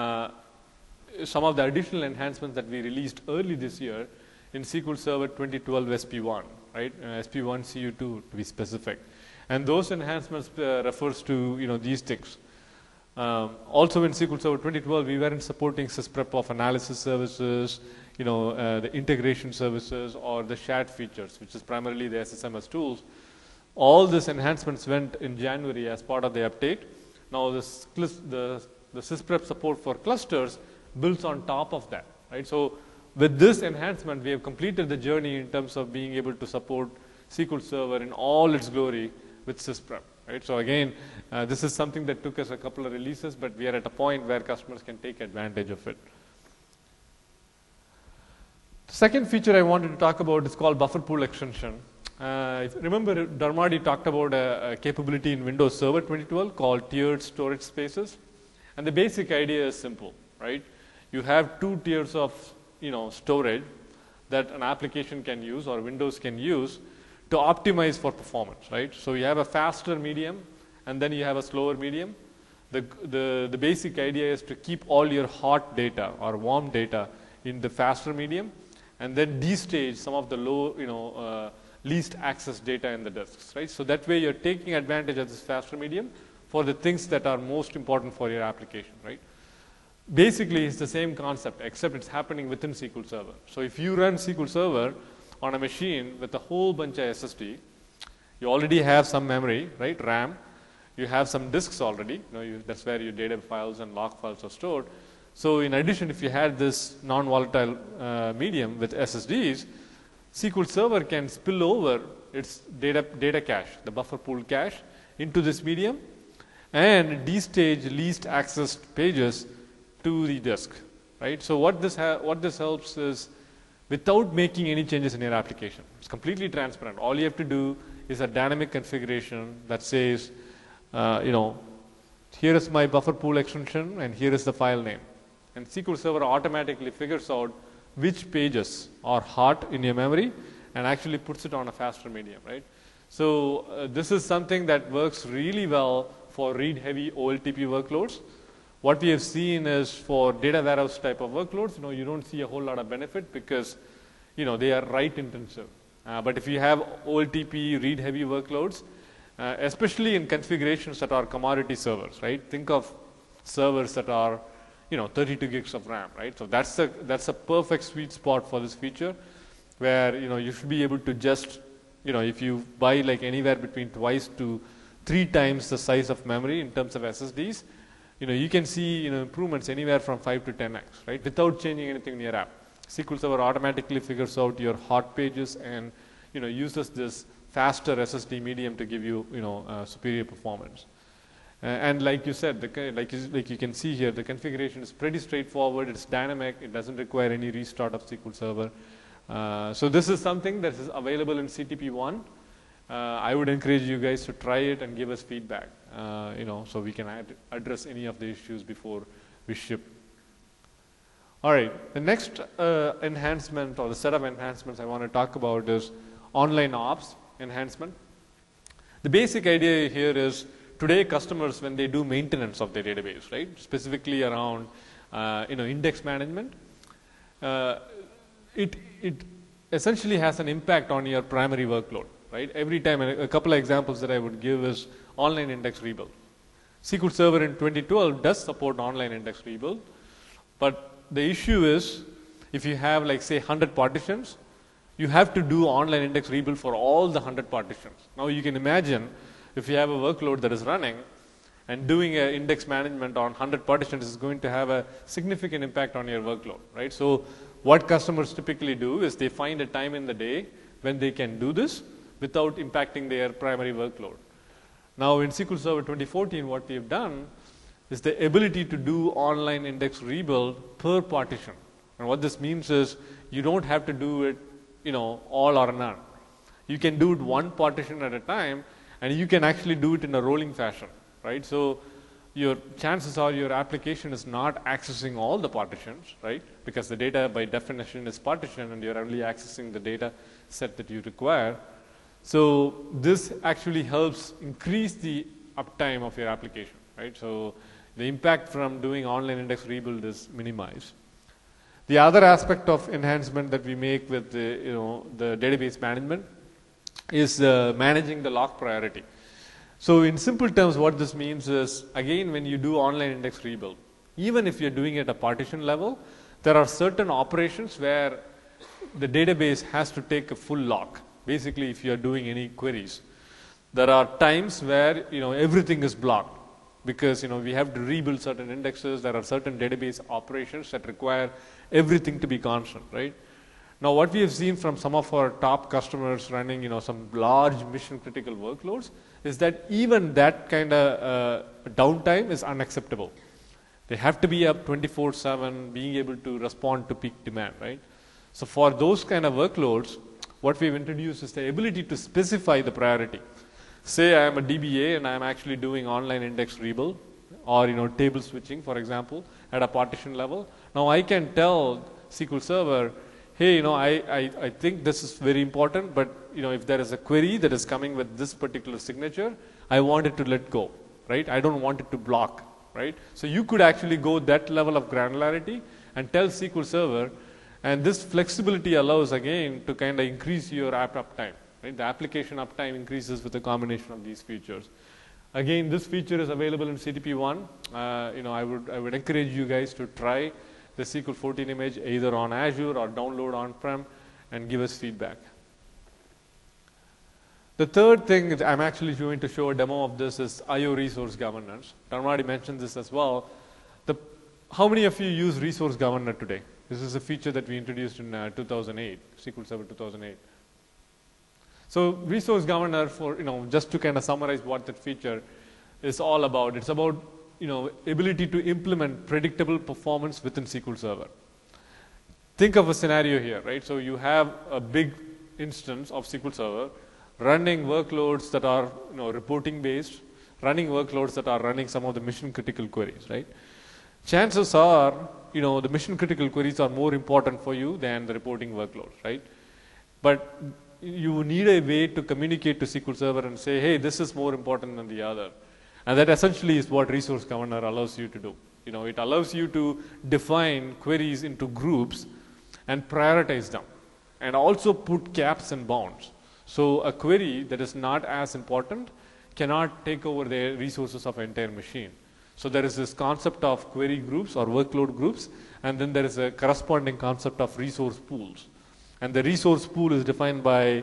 some of the additional enhancements that we released early this year in SQL Server 2012 SP1, right? SP1 CU2 to be specific. And those enhancements refers to these things. Also in SQL Server 2012, we weren't supporting sysprep of analysis services, the integration services, or the shared features, which is primarily the SSMS tools. All these enhancements went in January as part of the update. Now the sysprep support for clusters builds on top of that, right? So with this enhancement, we have completed the journey in terms of being able to support SQL Server in all its glory with sysprep, right? So again, this is something that took us a couple of releases, but we are at a point where customers can take advantage of it. The second feature I wanted to talk about is called buffer pool extension. If you remember, Dharmadi talked about a capability in Windows Server 2012 called tiered storage spaces. And the basic idea is simple, right? You have two tiers of storage that an application can use or Windows can use to optimize for performance, right? So you have a faster medium and then you have a slower medium. The basic idea is to keep all your hot data or warm data in the faster medium and then destage some of the low, least access data in the disks, right? So that way you're taking advantage of this faster medium for the things that are most important for your application, right? Basically, it's the same concept, except it's happening within SQL Server. So if you run SQL Server on a machine with a whole bunch of SSD, you already have some memory, right, RAM. You have some disks already. That's where your data files and log files are stored. So in addition, if you had this non-volatile medium with SSDs, SQL Server can spill over its data cache, the buffer pool cache, into this medium and destage least accessed pages to the disk, right? So what this helps is without making any changes in your application. It's completely transparent. All you have to do is a dynamic configuration that says, here is my buffer pool extension and here is the file name. And SQL Server automatically figures out which pages are hot in your memory and actually puts it on a faster medium, right? So this is something that works really well for read-heavy OLTP workloads. What we have seen is for data warehouse type of workloads, you don't see a whole lot of benefit because, they are write intensive. But if you have OLTP read-heavy workloads, especially in configurations that are commodity servers, right? Think of servers that are, 32 gigs of RAM, right? So that's a perfect sweet spot for this feature, where you should be able to just, if you buy like anywhere between 2 to 3 times the size of memory in terms of SSDs, you can see improvements anywhere from 5 to 10x, right? Without changing anything in your app. SQL Server automatically figures out your hot pages and uses this faster SSD medium to give you superior performance. And like you said, like you can see here, the configuration is pretty straightforward. It's dynamic. It doesn't require any restart of SQL Server. So this is something that is available in CTP1. I would encourage you guys to try it and give us feedback, so we can address any of the issues before we ship. All right, the next enhancement or the set of enhancements I want to talk about is online ops enhancement. The basic idea here is today customers, when they do maintenance of their database, right, specifically around index management, it essentially has an impact on your primary workload. Right? Every time, a couple of examples that I would give is online index rebuild. SQL Server in 2012 does support online index rebuild, but the issue is if you have like say 100 partitions, you have to do online index rebuild for all the 100 partitions. Now you can imagine if you have a workload that is running and doing an index management on 100 partitions is going to have a significant impact on your workload, right? So what customers typically do is they find a time in the day when they can do this without impacting their primary workload. Now in SQL Server 2014, what we have done is the ability to do online index rebuild per partition. And what this means is you don't have to do it, all or none. You can do it one partition at a time, and you can actually do it in a rolling fashion, right? So your chances are your application is not accessing all the partitions, right? Because the data by definition is partitioned and you're only accessing the data set that you require. So this actually helps increase the uptime of your application, right? So the impact from doing online index rebuild is minimized. The other aspect of enhancement that we make with the database management is managing the lock priority. So in simple terms, what this means is, again, when you do online index rebuild, even if you're doing it at a partition level, there are certain operations where the database has to take a full lock. Basically, if you're doing any queries, there are times where everything is blocked. because we have to rebuild certain indexes. There are certain database operations that require everything to be constant, right? Now, what we have seen from some of our top customers running some large mission critical workloads is that even that kind of downtime is unacceptable. They have to be up 24/7, being able to respond to peak demand, right? So for those kind of workloads, what we've introduced is the ability to specify the priority. Say I am a DBA and I am actually doing online index rebuild or table switching, for example, at a partition level. Now I can tell SQL Server, hey, I think this is very important, but if there is a query that is coming with this particular signature, I want it to let go, right? I don't want it to block, right? So you could actually go that level of granularity and tell SQL Server, and this flexibility allows again to kind of increase your app uptime. Right? The application uptime increases with a combination of these features. Again, this feature is available in CTP1. I would encourage you guys to try the SQL 14 image either on Azure or download on-prem and give us feedback. The third thing that I'm actually going to show a demo of this is IO resource governance. Dharmadi mentioned this as well. How many of you use resource governor today? This is a feature that we introduced in 2008, SQL Server 2008. So resource governor, for just to kind of summarize what that feature is all about, it's about ability to implement predictable performance within SQL Server. Think of a scenario here, right? So you have a big instance of SQL Server running workloads that are reporting based, running workloads that are running some of the mission critical queries, right? Chances are the mission critical queries are more important for you than the reporting workloads, right? But you need a way to communicate to SQL Server and say, hey, this is more important than the other. And that essentially is what resource governor allows you to do. It allows you to define queries into groups and prioritize them and also put caps and bounds. So a query that is not as important cannot take over the resources of an entire machine. So there is this concept of query groups or workload groups, and then there is a corresponding concept of resource pools. And the resource pool is defined by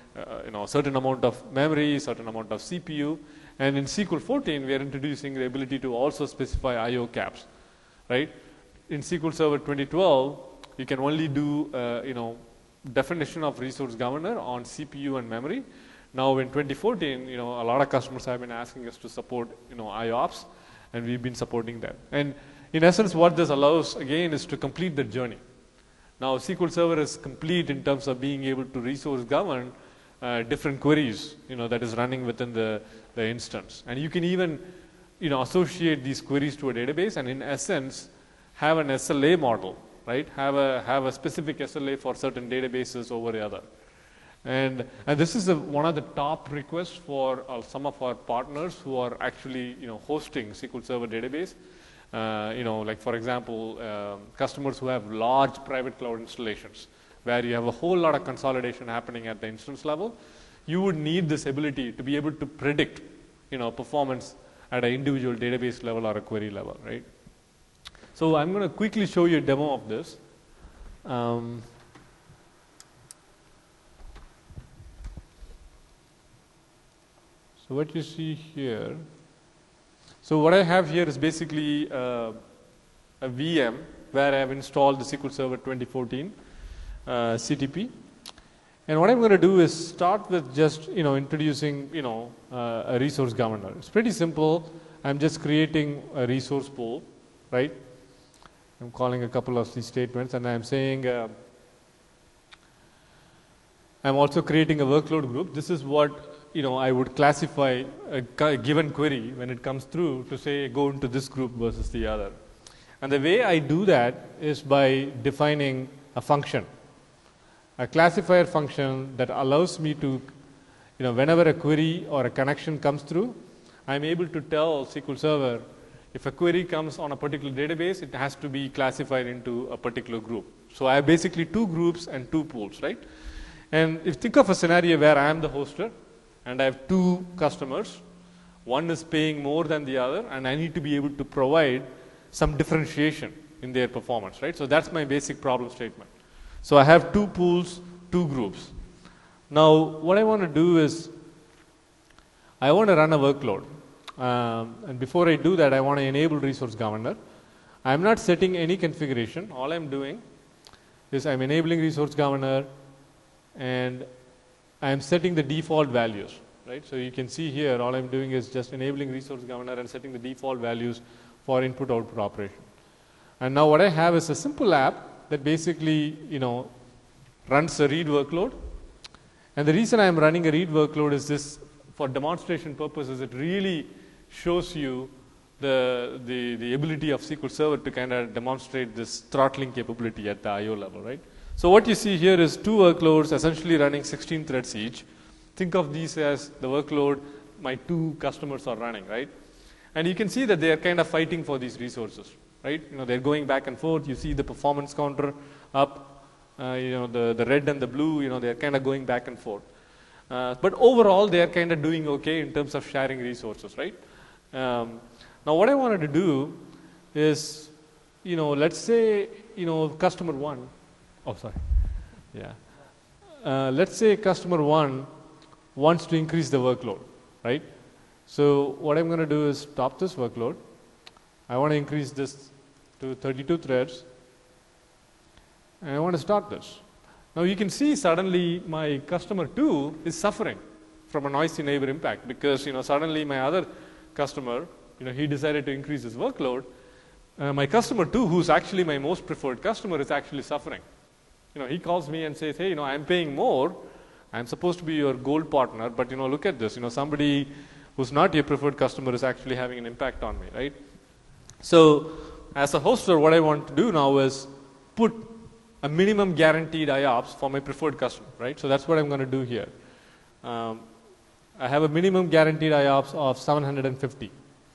a certain amount of memory, certain amount of CPU. And in SQL 14, we are introducing the ability to also specify IO caps, right? In SQL Server 2012, you can only do definition of resource governor on CPU and memory. Now in 2014, a lot of customers have been asking us to support IOPS, and we've been supporting that. And in essence, what this allows again is to complete the journey. Now SQL Server is complete in terms of being able to resource govern different queries that is running within the instance. And you can even associate these queries to a database and in essence have an SLA model, right? Have a specific SLA for certain databases over the other. And this is one of the top requests for some of our partners who are actually hosting SQL Server database. Like for example, customers who have large private cloud installations where you have a whole lot of consolidation happening at the instance level, you would need this ability to be able to predict performance at an individual database level or a query level, right? So I'm going to quickly show you a demo of this. So what you see here, so what I have here is basically a VM where I have installed the SQL Server 2014 CTP. And what I'm going to do is start with just introducing a resource governor. It's pretty simple. I'm just creating a resource pool, right? I'm calling a couple of these statements, and I'm saying I'm also creating a workload group. This is what I would classify a given query when it comes through to say go into this group versus the other. And the way I do that is by defining a function, a classifier function that allows me to, whenever a query or a connection comes through, I'm able to tell SQL Server if a query comes on a particular database, it has to be classified into a particular group. So I have basically two groups and two pools, right? And if you think of a scenario where I am the hoster and I have two customers, one is paying more than the other, and I need to be able to provide some differentiation in their performance, right? So that's my basic problem statement. So I have two pools, two groups. Now what I want to do is I want to run a workload. And before I do that, I want to enable resource governor. I'm not setting any configuration. All I'm doing is I'm enabling resource governor, and I'm setting the default values, right? So you can see here, all I'm doing is just enabling resource governor and setting the default values for input-output operation. And now what I have is a simple app that basically, runs a read workload. And the reason I'm running a read workload is this, for demonstration purposes, it really shows you the ability of SQL Server to kind of demonstrate this throttling capability at the I/O level, right? So what you see here is two workloads essentially running 16 threads each. Think of these as the workload my two customers are running, right? And you can see that they are kind of fighting for these resources, right? They're going back and forth. You see the performance counter up, the red and the blue, they're kind of going back and forth. But overall, they are kind of doing okay in terms of sharing resources, right? Now, what I wanted to do is, let's say, customer one. Oh, sorry. Yeah. Let's say customer one wants to increase the workload, right? So what I'm going to do is stop this workload. I want to increase this to 32 threads. And I want to start this. Now you can see suddenly my customer 2 is suffering from a noisy neighbor impact, because suddenly my other customer, he decided to increase his workload. My customer 2, who's actually my most preferred customer, is actually suffering. He calls me and says, hey, I'm paying more. I'm supposed to be your gold partner, but look at this. Somebody who's not your preferred customer is actually having an impact on me, right? So as a hoster, what I want to do now is put a minimum guaranteed IOPS for my preferred customer, right? So that's what I'm going to do here. I have a minimum guaranteed IOPS of 750.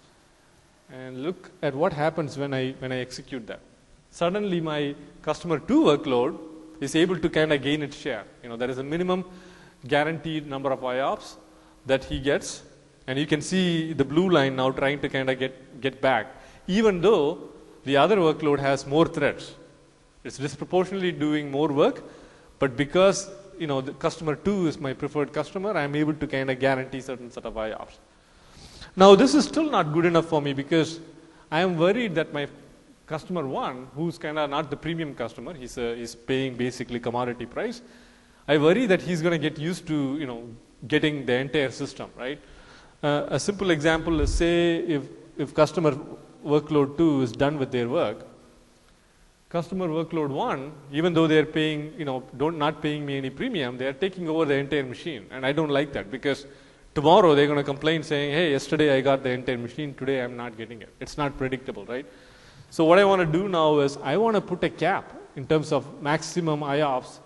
And look at what happens when I execute that. Suddenly my customer 2 workload is able to kind of gain its share. There is a minimum guaranteed number of IOPS that he gets, and you can see the blue line now trying to kind of get back, even though the other workload has more threads. It's disproportionately doing more work, but because the customer 2 is my preferred customer, I'm able to kind of guarantee certain set of IOPS. Now this is still not good enough for me, because I am worried that my customer 1, who's kind of not the premium customer, he's paying basically commodity price, I worry that he's going to get used to getting the entire system, right? A simple example is, say if customer workload 2 is done with their work, customer workload 1, even though they're paying, not paying me any premium, they are taking over the entire machine. And I don't like that, because tomorrow they're going to complain saying, hey, yesterday I got the entire machine, today I'm not getting it. It's not predictable, right? So what I want to do now is I want to put a cap in terms of maximum IOPS,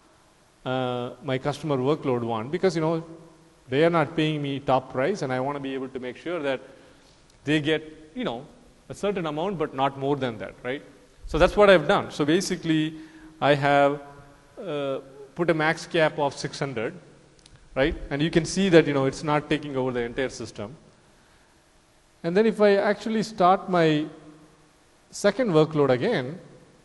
my customer workload 1, because, they are not paying me top price, and I want to be able to make sure that they get, a certain amount, but not more than that, right? So that's what I've done. So basically, I have put a max cap of 600, right? And you can see that, it's not taking over the entire system. And then if I actually start my second workload again,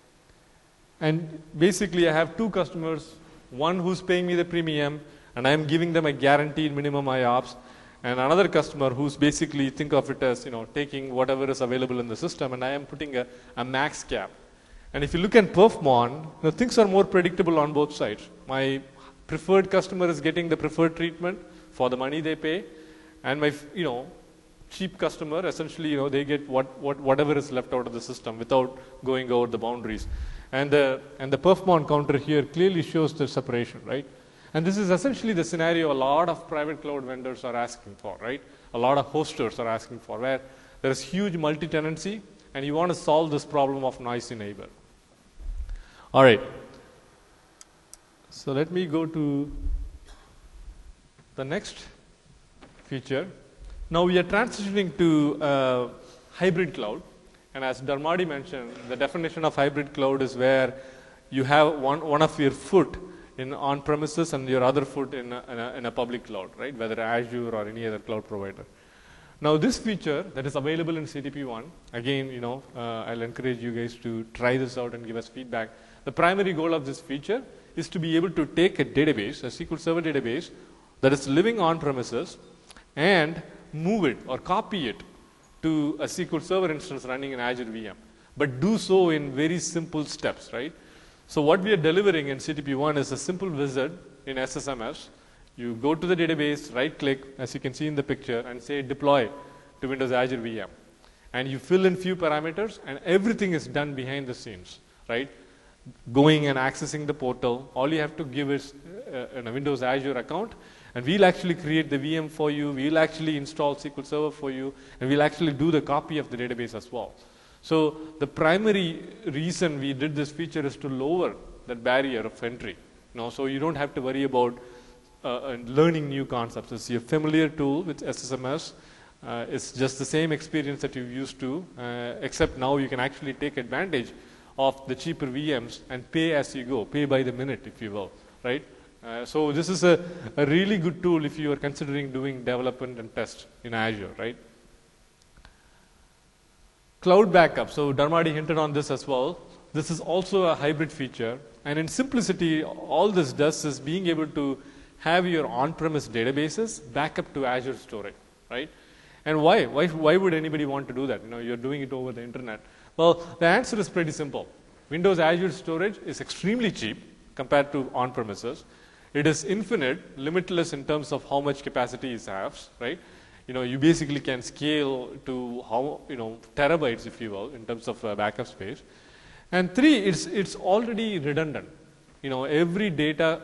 and basically I have two customers, one who's paying me the premium, and I'm giving them a guaranteed minimum IOPS, and another customer who's basically, think of it as, taking whatever is available in the system, and I am putting a max cap. And if you look at perfmon, things are more predictable on both sides. My preferred customer is getting the preferred treatment for the money they pay, and my, cheap customer, essentially, they get whatever is left out of the system without going over the boundaries. And the perfmon counter here clearly shows the separation, right? And this is essentially the scenario a lot of private cloud vendors are asking for, right? A lot of hosters are asking for, where there is huge multi-tenancy, and you want to solve this problem of noisy neighbor. All right. So let me go to the next feature. Now we are transitioning to hybrid cloud. And as Dharmadi mentioned, the definition of hybrid cloud is where you have one of your foot in on-premises and your other foot in a public cloud, right? Whether Azure or any other cloud provider. Now this feature that is available in CDP1, again, I'll encourage you guys to try this out and give us feedback. The primary goal of this feature is to be able to take a database, a SQL Server database that is living on premises, and move it or copy it to a SQL Server instance running in Azure VM, but do so in very simple steps, right? So what we are delivering in CTP1 is a simple wizard in SSMS. You go to the database, right click, as you can see in the picture, and say deploy to Windows Azure VM. And you fill in few parameters, and everything is done behind the scenes, right? Going and accessing the portal, all you have to give is a Windows Azure account, and we'll actually create the VM for you, we'll actually install SQL Server for you, and we'll actually do the copy of the database as well. So the primary reason we did this feature is to lower that barrier of entry. So you don't have to worry about learning new concepts. It's a familiar tool with SSMS. It's just the same experience that you used to, except now you can actually take advantage of the cheaper VMs and pay as you go, pay by the minute, if you will, right? So this is a really good tool if you are considering doing development and test in Azure, right? Cloud backup. So Dharmadi hinted on this as well. This is also a hybrid feature, and in simplicity, all this does is being able to have your on-premise databases back up to Azure storage, right? And why would anybody want to do that? You're doing it over the internet. Well, the answer is pretty simple. Windows Azure storage is extremely cheap compared to on-premises. It is infinite, limitless in terms of how much capacity it has, right? You basically can scale to how, terabytes, if you will, in terms of backup space. And 3, it's already redundant. Every data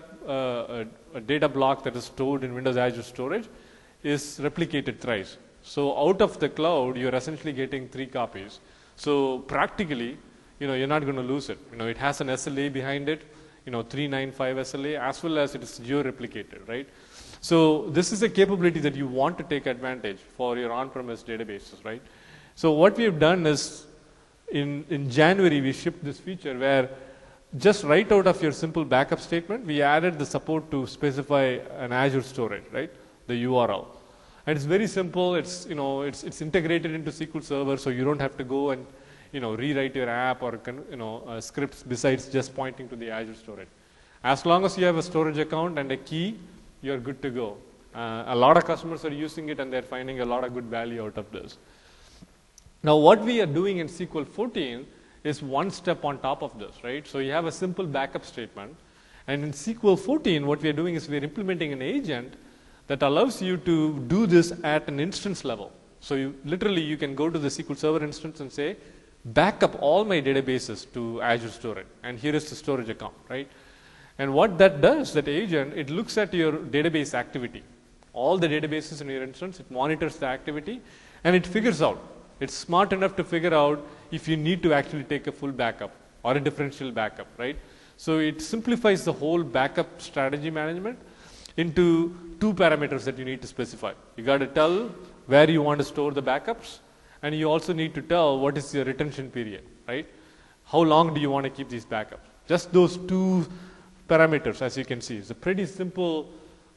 block that is stored in Windows Azure storage is replicated thrice. So out of the cloud, you're essentially getting 3 copies. So practically, you're not going to lose it. It has an SLA behind it, 395 SLA, as well as it is geo-replicated, right? So this is a capability that you want to take advantage for your on-premise databases, right? So what we have done is, in January, we shipped this feature where just right out of your simple backup statement, we added the support to specify an Azure storage, right? The URL. And it's very simple. It's integrated into SQL Server, so you don't have to go and rewrite your app or scripts besides just pointing to the Azure storage. As long as you have a storage account and a key, you're good to go. A lot of customers are using it, and they're finding a lot of good value out of this. Now, what we are doing in SQL 14 is one step on top of this, right? So you have a simple backup statement, and in SQL 14, what we are doing is we're implementing an agent that allows you to do this at an instance level. So you can go to the SQL Server instance and say, back up all my databases to Azure storage, and here is the storage account, right? And what that does, that agent, it looks at your database activity. All the databases in your instance, it monitors the activity, and it figures out. It's smart enough to figure out if you need to actually take a full backup or a differential backup, right? So it simplifies the whole backup strategy management into 2 parameters that you need to specify. You got to tell where you want to store the backups, and you also need to tell what is your retention period, right? How long do you want to keep these backups? Just those 2 parameters, as you can see. It's a pretty simple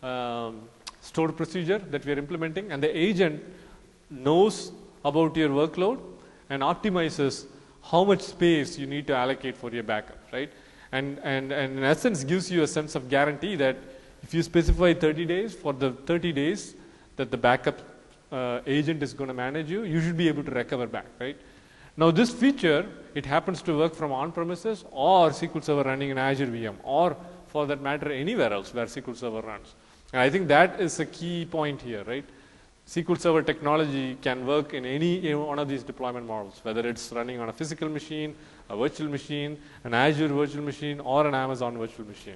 stored procedure that we are implementing, and the agent knows about your workload and optimizes how much space you need to allocate for your backup, right? And in essence gives you a sense of guarantee that if you specify 30 days, for the 30 days that the backup agent is going to manage you should be able to recover back, right? Now this feature, it happens to work from on-premises or SQL Server running in Azure VM, or for that matter anywhere else where SQL Server runs. And I think that is a key point here, right? SQL Server technology can work in any one of these deployment models, whether it's running on a physical machine, a virtual machine, an Azure virtual machine, or an Amazon virtual machine.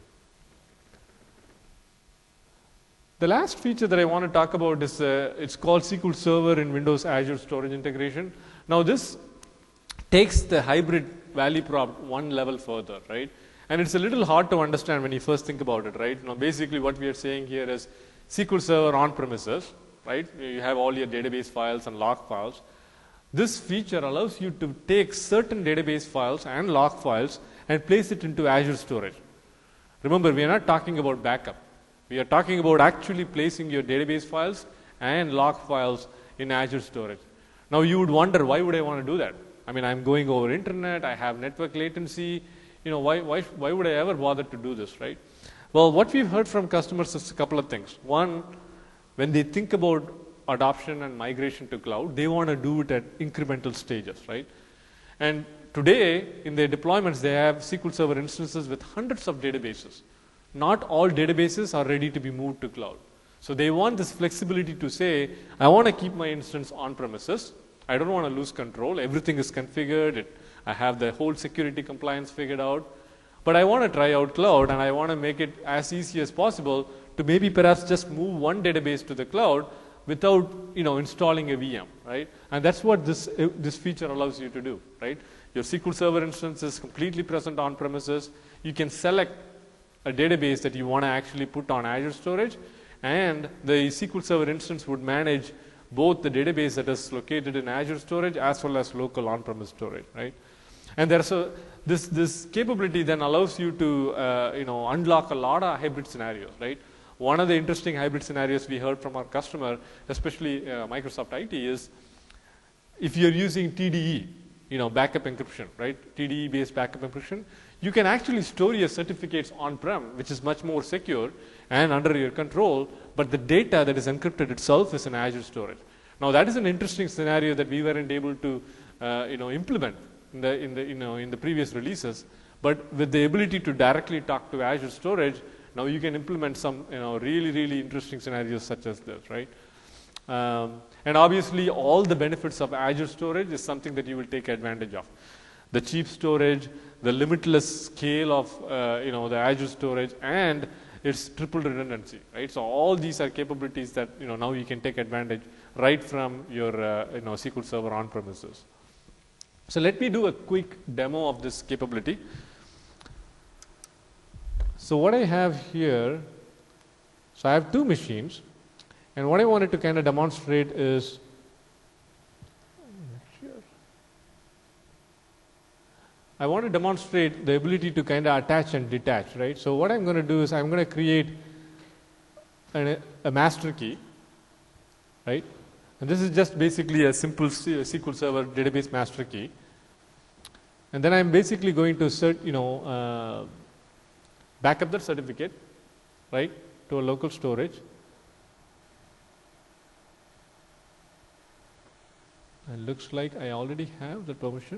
The last feature that I want to talk about is it's called SQL Server in Windows Azure Storage Integration. Now this takes the hybrid value prop one level further, right? And it's a little hard to understand when you first think about it, right? Now basically what we are saying here is SQL Server on premises, right? You have all your database files and log files. This feature allows you to take certain database files and log files and place it into Azure storage. Remember, we are not talking about backup. We are talking about actually placing your database files and log files in Azure storage. Now you would wonder, why would I want to do that? I mean, I'm going over internet, I have network latency, why would I ever bother to do this, right? Well, what we've heard from customers is a couple of things. One, when they think about adoption and migration to cloud, they want to do it at incremental stages, right? And today, in their deployments, they have SQL Server instances with hundreds of databases. Not all databases are ready to be moved to cloud. So they want this flexibility to say, I want to keep my instance on premises. I don't want to lose control. Everything is configured. I have the whole security compliance figured out. But I want to try out cloud, and I want to make it as easy as possible to maybe perhaps just move one database to the cloud without installing a VM, right? And that's what this feature allows you to do, right? Your SQL Server instance is completely present on premises. You can select a database that you want to actually put on Azure storage, and the SQL Server instance would manage both the database that is located in Azure storage as well as local on-premise storage, right? And there's this capability then allows you to unlock a lot of hybrid scenarios, right? One of the interesting hybrid scenarios we heard from our customer, especially Microsoft IT, is if you're using TDE, backup encryption, right? TDE-based backup encryption, you can actually store your certificates on-prem, which is much more secure and under your control, but the data that is encrypted itself is in Azure storage. Now that is an interesting scenario that we weren't able to implement in the previous releases, but with the ability to directly talk to Azure storage, now you can implement some really interesting scenarios such as this, right? And obviously all the benefits of Azure storage is something that you will take advantage of. The cheap storage, the limitless scale of the Azure storage, and its triple redundancy, right? So all these are capabilities that now you can take advantage right from your SQL Server on premises. So let me do a quick demo of this capability. So what I have here, so I have two machines, and what I wanted to kind of demonstrate is I want to demonstrate the ability to kind of attach and detach, right? So what I'm going to do is I'm going to create a master key, right? And this is just basically a simple SQL Server database master key. And then I'm basically going to back up that certificate, right, to a local storage. It looks like I already have the permission.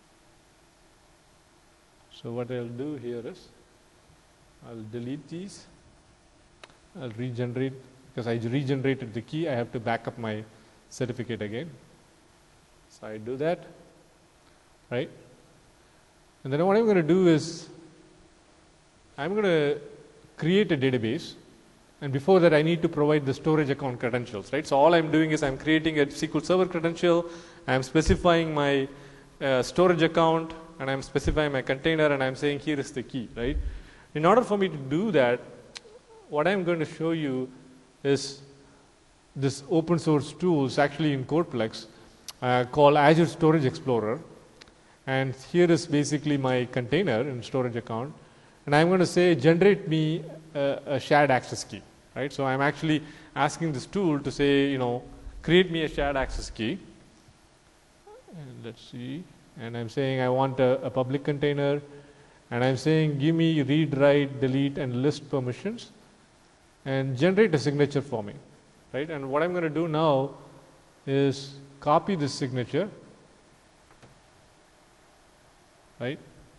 So what I'll do here is I'll delete these. I'll regenerate, because I regenerated the key, I have to back up my certificate again. So I do that, right? And then what I'm going to do is I'm going to create a database, and before that I need to provide the storage account credentials, right? So all I'm doing is I'm creating a SQL Server credential, I'm specifying my storage account, and I'm specifying my container, and I'm saying here is the key, right? In order for me to do that, what I'm going to show you is this open source tool. It's actually in CodePlex called Azure Storage Explorer, and here is basically my container and storage account, and I'm going to say generate me a shared access key, right? So I'm actually asking this tool to say, create me a shared access key, and let's see. And I'm saying I want a public container, and I'm saying give me read, write, delete, and list permissions, and generate a signature for me, right? And what I'm going to do now is copy this signature, right?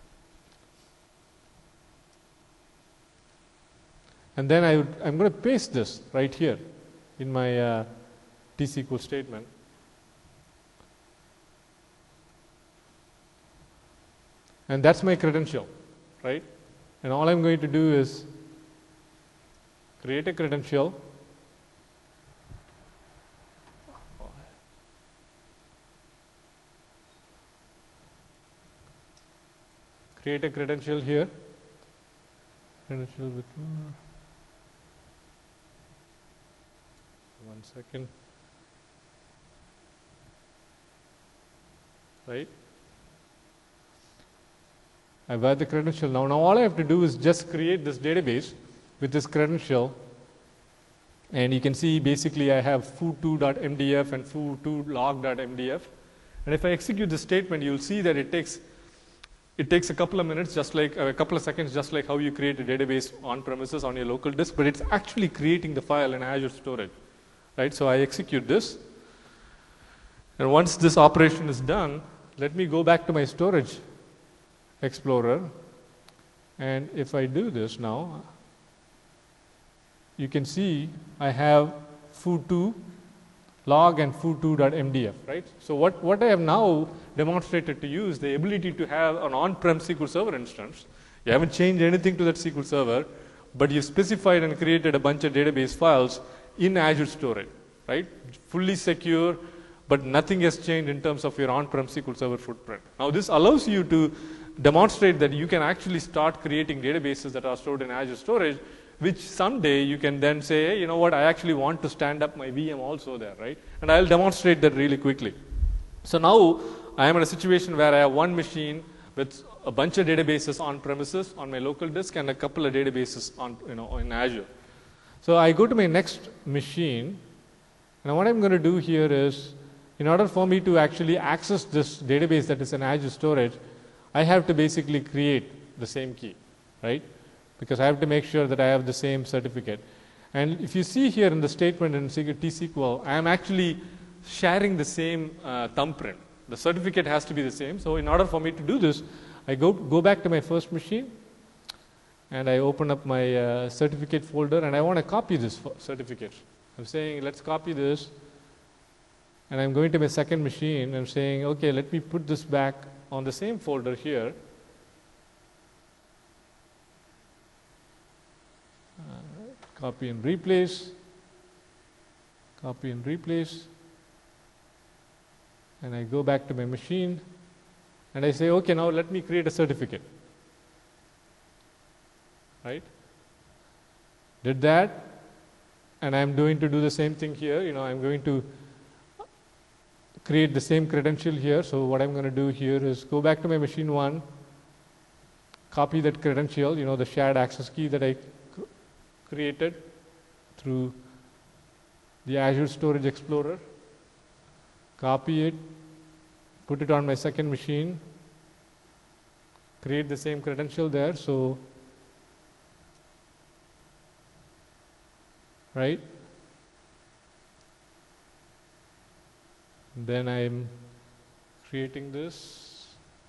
And then I'm going to paste this right here in my T-SQL statement. And that's my credential, right? And all I'm going to do is create a credential, here, credential with 1 second, right? I've got the credential now. Now all I have to do is just create this database with this credential, and you can see basically I have foo2.mdf and foo2log.mdf, and if I execute this statement, you'll see that it takes a couple of minutes, just like a couple of seconds, just like how you create a database on premises on your local disk, but it's actually creating the file in Azure storage, right? So I execute this. And once this operation is done, let me go back to my storage explorer. And if I do this now, you can see I have foo2 log and foo2.mdf, right? So what I have now demonstrated to you is the ability to have an on-prem SQL Server instance. You haven't changed anything to that SQL Server, but you specified and created a bunch of database files in Azure storage, right? Fully secure, but nothing has changed in terms of your on-prem SQL Server footprint. Now this allows you to demonstrate that you can actually start creating databases that are stored in Azure storage, which someday you can then say, hey, you know what, I actually want to stand up my VM also there, right? And I'll demonstrate that really quickly. So now I am in a situation where I have one machine with a bunch of databases on premises on my local disk and a couple of databases on, in Azure. So I go to my next machine, and what I'm going to do here is, in order for me to actually access this database that is in Azure storage, I have to basically create the same key, right? Because I have to make sure that I have the same certificate. And if you see here in the statement in T-SQL, I am actually sharing the same thumbprint. The certificate has to be the same. So in order for me to do this, I go back to my first machine, and I open up my certificate folder, and I want to copy this certificate. I'm saying, let's copy this. And I'm going to my second machine, and I'm saying, okay, let me put this back on the same folder here. Copy and replace, copy and replace. And I go back to my machine, and I say, okay, now let me create a certificate. Right? Did that, and I'm going to do the same thing here. I'm going to create the same credential here. So what I'm going to do here is go back to my machine 1, copy that credential, the shared access key that I created through the Azure Storage Explorer, copy it, put it on my second machine, create the same credential there. So, right? Then I'm creating this.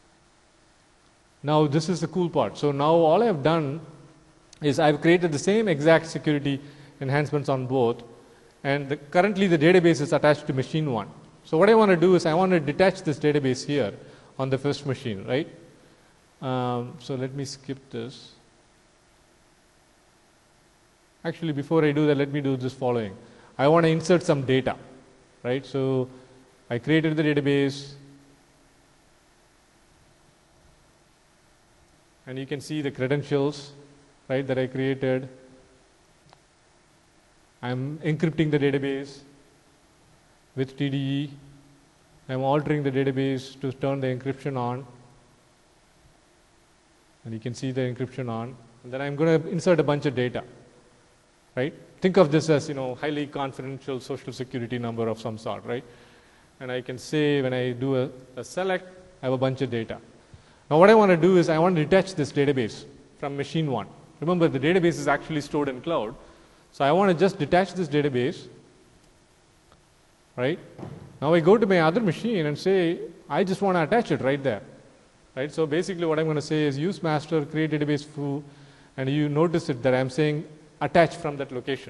Now this is the cool part. So now all I've done is I've created the same exact security enhancements on both, and currently the database is attached to machine 1. So what I want to do is I want to detach this database here on the first machine, right? So let me skip this. Actually, before I do that, let me do this following. I want to insert some data, right? So I created the database, and you can see the credentials, right, that I created. I'm encrypting the database with TDE. I'm altering the database to turn the encryption on, and you can see the encryption on. And then I'm going to insert a bunch of data, right? Think of this as highly confidential social security number of some sort, right? And I can say when I do a select, I have a bunch of data. Now what I want to do is I want to detach this database from machine 1. Remember, the database is actually stored in cloud. So I want to just detach this database, right? Now I go to my other machine and say, I just want to attach it right there, right? So basically what I'm going to say is use master, create database foo, and you notice it that I'm saying attach from that location.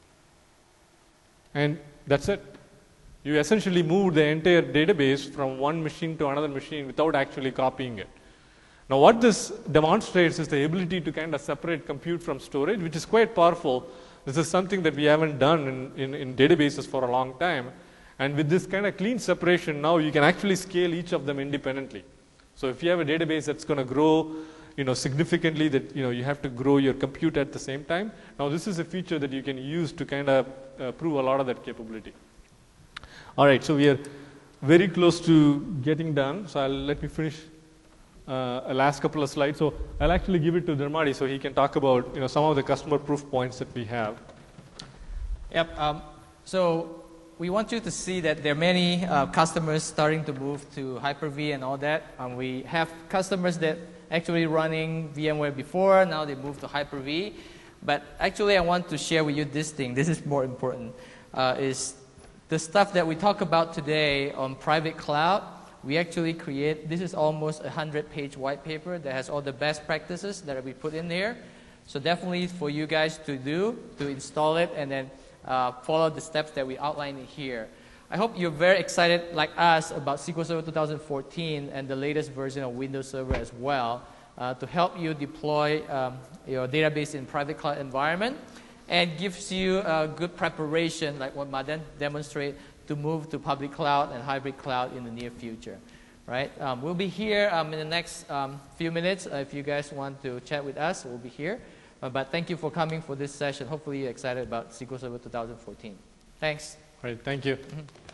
And that's it. You essentially moved the entire database from one machine to another machine without actually copying it. Now what this demonstrates is the ability to kind of separate compute from storage, which is quite powerful. This is something that we haven't done in databases for a long time. And with this kind of clean separation, now you can actually scale each of them independently. So if you have a database that's going to grow significantly, that you have to grow your compute at the same time. Now this is a feature that you can use to kind of prove a lot of that capability. All right, so we are very close to getting done. So let me finish a last couple of slides. So I'll actually give it to Dharmadi so he can talk about some of the customer proof points that we have. Yep. So we want you to see that there are many customers starting to move to Hyper-V and all that. We have customers that actually running VMware before, now they move to Hyper-V. But actually I want to share with you this thing. This is more important. is the stuff that we talk about today on private cloud. We actually create, this is almost a 100-page white paper that has all the best practices that we put in there. So definitely for you guys to do, to install it and then follow the steps that we outlined here. I hope you're very excited like us about SQL Server 2014 and the latest version of Windows Server as well to help you deploy your database in private cloud environment and gives you a good preparation like what Madan demonstrated to move to public cloud and hybrid cloud in the near future. Right? We'll be here in the next few minutes. If you guys want to chat with us, we'll be here. But thank you for coming for this session. Hopefully you're excited about SQL Server 2014. Thanks. Great, thank you.